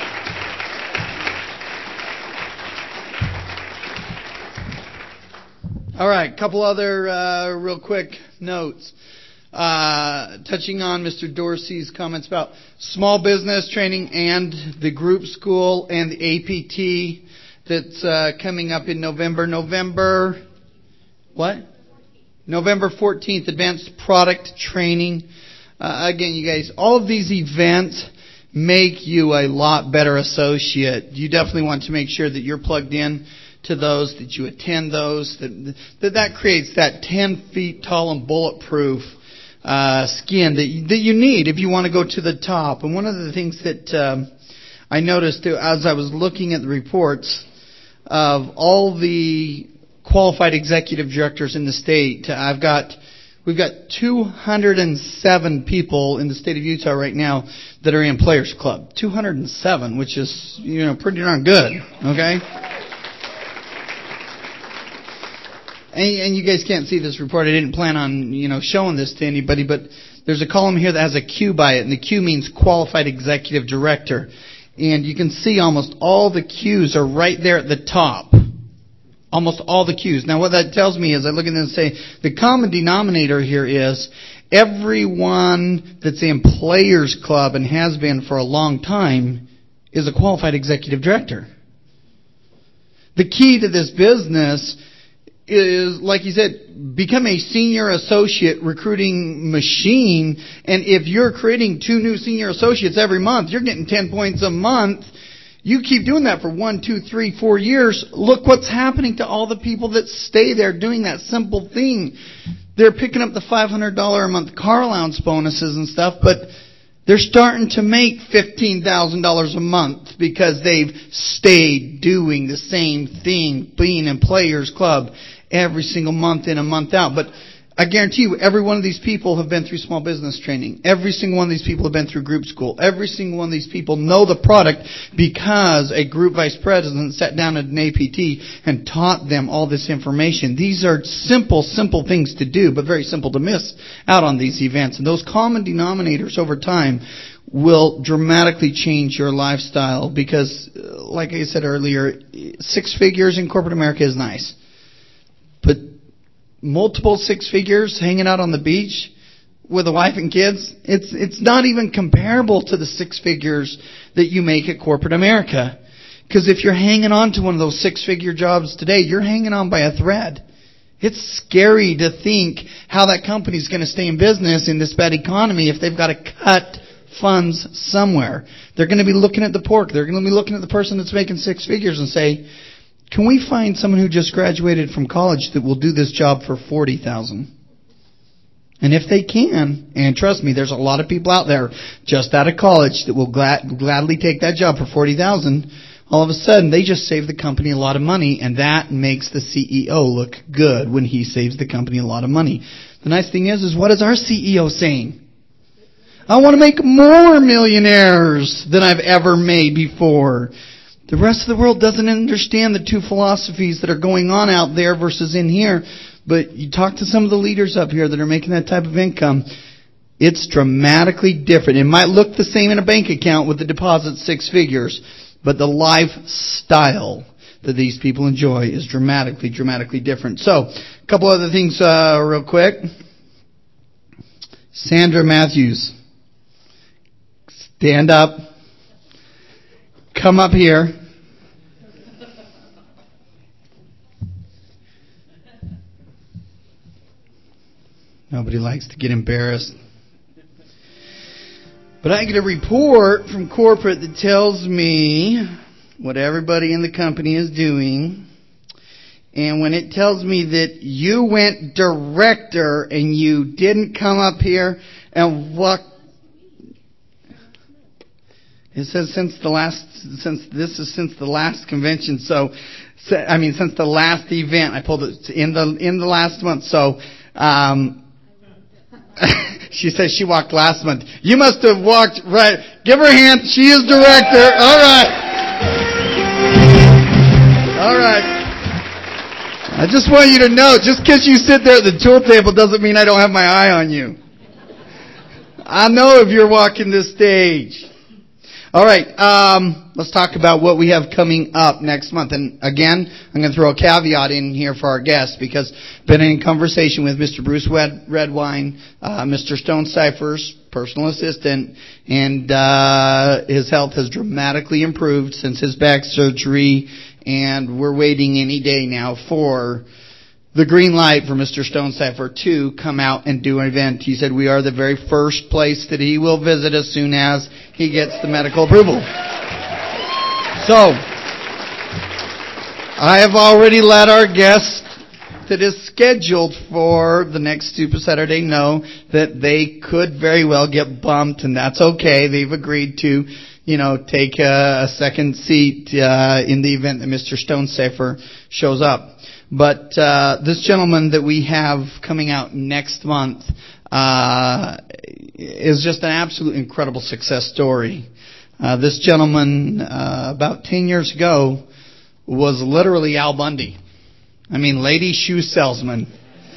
All right, a couple other uh, real quick notes. Uh, touching on Mister Dorsey's comments about small business training and the group school and the A P T that's uh, coming up in November. November, what? November fourteenth, Advanced Product Training. Uh, again, you guys, all of these events make you a lot better associate. You definitely want to make sure that you're plugged in to those, that you attend those, that that, that creates that ten feet tall and bulletproof uh, skin that you, that you need if you want to go to the top. And one of the things that um, I noticed as I was looking at the reports of all the qualified executive directors in the state, I've got we've got two hundred seven people in the state of Utah right now that are in Players Club. two hundred seven, which is, you know, pretty darn good. Okay. And you guys can't see this report. I didn't plan on, you know, showing this to anybody, but there's a column here that has a Q by it, and the Q means Qualified Executive Director. And you can see almost all the Qs are right there at the top. Almost all the Qs. Now, what that tells me is, I look at this and say, the common denominator here is everyone that's in Players Club and has been for a long time is a Qualified Executive Director. The key to this business is, like you said, become a senior associate recruiting machine. And if you're creating two new senior associates every month, you're getting ten points a month. You keep doing that for one, two, three, four years. Look what's happening to all the people that stay there doing that simple thing. They're picking up the five hundred dollars a month car allowance bonuses and stuff, but they're starting to make fifteen thousand dollars a month because they've stayed doing the same thing, being in Players Club every single month in and month out. But I guarantee you, every one of these people have been through small business training. Every single one of these people have been through group school. Every single one of these people know the product because a group vice president sat down at an A P T and taught them all this information. These are simple, simple things to do, but very simple to miss out on these events. And those common denominators over time will dramatically change your lifestyle because, like I said earlier, six figures in corporate America is nice. But multiple six figures hanging out on the beach with a wife and kids, it's it's not even comparable to the six figures that you make at corporate America. Because if you're hanging on to one of those six-figure jobs today, you're hanging on by a thread. It's scary to think how that company's going to stay in business in this bad economy if they've got to cut funds somewhere. They're going to be looking at the pork. They're going to be looking at the person that's making six figures and say, can we find someone who just graduated from college that will do this job for forty thousand dollars? And if they can, and trust me, there's a lot of people out there just out of college that will glad, gladly take that job for forty thousand dollars, all of a sudden they just save the company a lot of money, and that makes the C E O look good when he saves the company a lot of money. The nice thing is, is what is our C E O saying? I want to make more millionaires than I've ever made before. The rest of the world doesn't understand the two philosophies that are going on out there versus in here. But you talk to some of the leaders up here that are making that type of income, it's dramatically different. It might look the same in a bank account with the deposit six figures, but the lifestyle that these people enjoy is dramatically, dramatically different. So, a couple other things uh, real quick. Sandra Matthews, stand up. Come up here. Nobody likes to get embarrassed. But I get a report from corporate that tells me what everybody in the company is doing. And when it tells me that you went director and you didn't come up here and walk. It says since the last, since this is since the last convention. So, I mean, since the last event, I pulled it in the in the last month. So, um, she says she walked last month. You must have walked right. Give her a hand. She is director. All right. All right. I just want you to know, just because you sit there at the tool table doesn't mean I don't have my eye on you. I know if you're walking this stage. All right, um, let's talk about what we have coming up next month. And again, I'm going to throw a caveat in here for our guests because I've been in conversation with Mister Bruce Redwine, uh, Mister Stonecipher's personal assistant, and uh, his health has dramatically improved since his back surgery, and we're waiting any day now for the green light for Mister Stonecipher to come out and do an event. He said we are the very first place that he will visit as soon as he gets the medical approval. So, I have already let our guest that is scheduled for the next Super Saturday know that they could very well get bumped, and that's okay. They've agreed to, you know, take a, a second seat uh, in the event that Mister Stonecipher shows up. But uh, this gentleman that we have coming out next month uh, is just an absolute incredible success story. Uh, this gentleman, uh, about ten years ago, was literally Al Bundy. I mean, lady shoe salesman.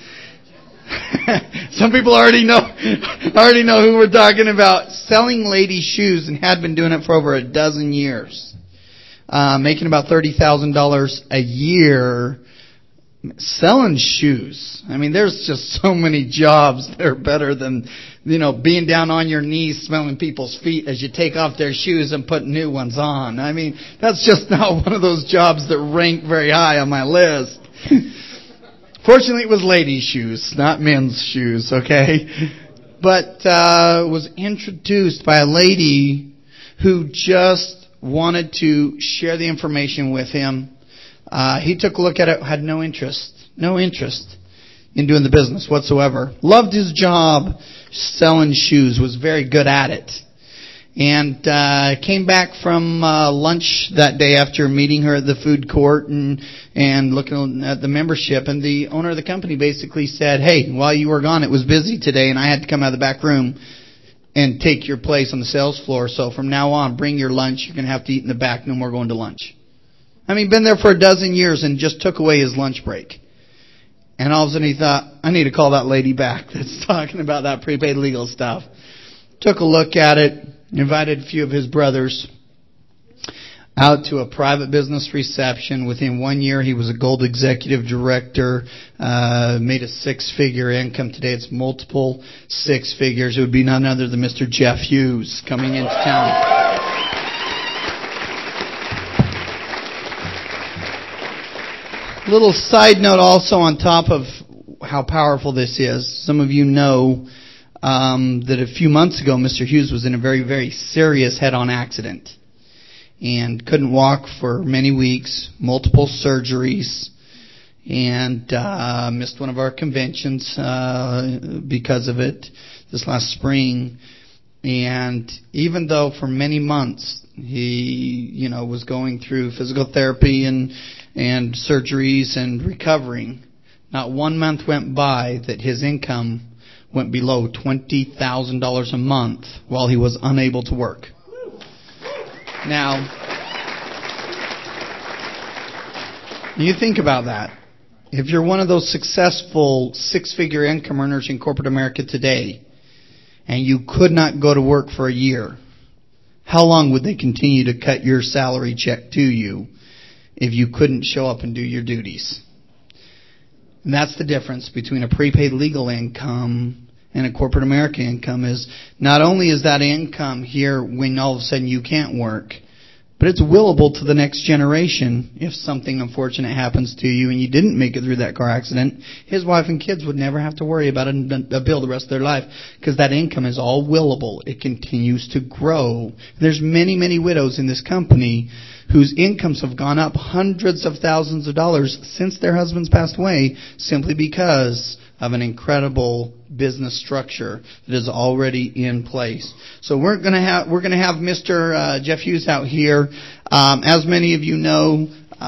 Some people already know already know who we're talking about. Selling lady shoes, and had been doing it for over a dozen years. Uh, making about thirty thousand dollars a year selling shoes. I mean, there's just so many jobs that are better than, you know, being down on your knees smelling people's feet as you take off their shoes and put new ones on. I mean, that's just not one of those jobs that rank very high on my list. Fortunately, it was ladies' shoes, not men's shoes, okay? But uh was introduced by a lady who just wanted to share the information with him. Uh, he took a look at it, had no interest, no interest in doing the business whatsoever. Loved his job selling shoes, was very good at it. And uh, came back from uh, lunch that day after meeting her at the food court and and looking at the membership. And the owner of the company basically said, hey, while you were gone, it was busy today, and I had to come out of the back room and take your place on the sales floor. So from now on, bring your lunch. You're going to have to eat in the back. No more going to lunch. I mean, been there for a dozen years and just took away his lunch break. And all of a sudden he thought, I need to call that lady back that's talking about that prepaid legal stuff. Took a look at it. Invited a few of his brothers out to a private business reception. Within one year, he was a gold executive director, uh, made a six-figure income. Today, it's multiple six figures. It would be none other than Mister Jeff Hughes coming into town. Little side note also on top of how powerful this is. Some of you know Um, that a few months ago, Mister Hughes was in a very, very serious head-on accident and couldn't walk for many weeks, multiple surgeries, and uh, missed one of our conventions uh, because of it this last spring. And even though for many months he, you know, was going through physical therapy and and surgeries and recovering, not one month went by that his income went below twenty thousand dollars a month while he was unable to work. Now, you think about that. If you're one of those successful six-figure income earners in corporate America today, and you could not go to work for a year, how long would they continue to cut your salary check to you if you couldn't show up and do your duties? And that's the difference between a prepaid legal income and a corporate America income. Is not only is that income here when all of a sudden you can't work, but it's willable to the next generation. If something unfortunate happens to you and you didn't make it through that car accident, his wife and kids would never have to worry about a bill the rest of their life, because that income is all willable. It continues to grow. There's many, many widows in this company whose incomes have gone up hundreds of thousands of dollars since their husbands passed away, simply because of an incredible business structure that is already in place. So we're going to have we're going to have Mister Uh, Jeff Hughes out here. Um, as many of you know,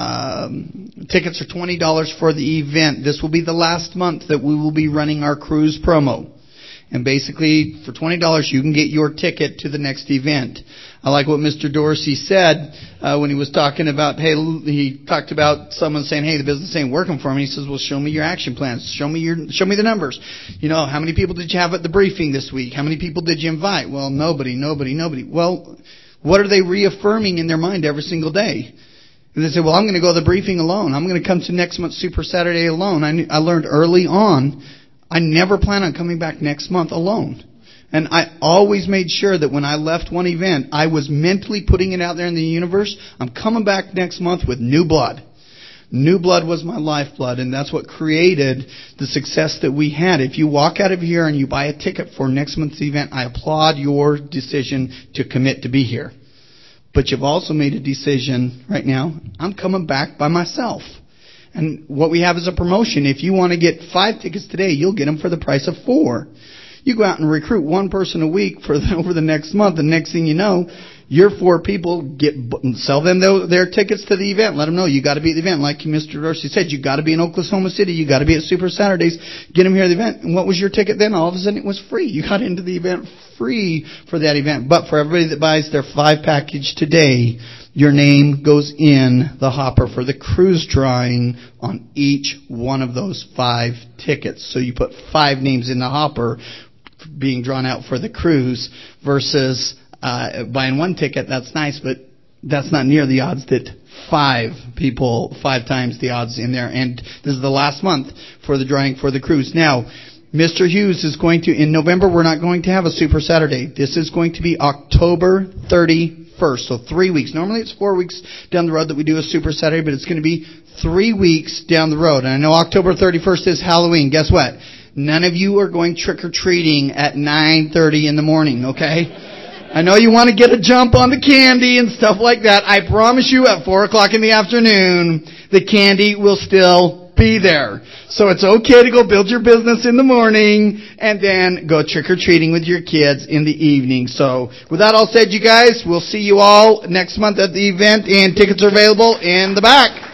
um, tickets are twenty dollars for the event. This will be the last month that we will be running our cruise promo. And basically, for twenty dollars, you can get your ticket to the next event. I like what Mister Dorsey said uh, when he was talking about, hey, he talked about someone saying, hey, the business ain't working for me. He says, well, show me your action plans. Show me your, show me the numbers. You know, how many people did you have at the briefing this week? How many people did you invite? Well, nobody, nobody, nobody. Well, what are they reaffirming in their mind every single day? And they say, well, I'm going to go to the briefing alone. I'm going to come to next month's Super Saturday alone. I, I learned early on, I never plan on coming back next month alone. And I always made sure that when I left one event, I was mentally putting it out there in the universe. I'm coming back next month with new blood. New blood was my lifeblood, and that's what created the success that we had. If you walk out of here and you buy a ticket for next month's event, I applaud your decision to commit to be here. But you've also made a decision right now, I'm coming back by myself. And what we have is a promotion. If you want to get five tickets today, you'll get them for the price of four. You go out and recruit one person a week for the, over the next month, and next thing you know, your four people get sell them their, their tickets to the event. Let them know you got to be at the event. Like Mister Dorsey said, you got to be in Oklahoma City. You got to be at Super Saturdays. Get them here at the event. And what was your ticket then? All of a sudden, it was free. You got into the event free for that event. But for everybody that buys their five package today, your name goes in the hopper for the cruise drawing on each one of those five tickets. So you put five names in the hopper being drawn out for the cruise versus uh, buying one ticket. That's nice, but that's not near the odds that five people, five times the odds in there. And this is the last month for the drawing for the cruise. Now, Mister Hughes is going to, in November, we're not going to have a Super Saturday. This is going to be October thirty-first, so three weeks. Normally it's four weeks down the road that we do a Super Saturday, but it's going to be three weeks down the road. And I know October thirty-first is Halloween. Guess what? None of you are going trick-or-treating at nine thirty in the morning, okay? I know you want to get a jump on the candy and stuff like that. I promise you at four o'clock in the afternoon, the candy will still be there. So it's okay to go build your business in the morning and then go trick-or-treating with your kids in the evening. So with that all said, you guys, we'll see you all next month at the event, and tickets are available in the back.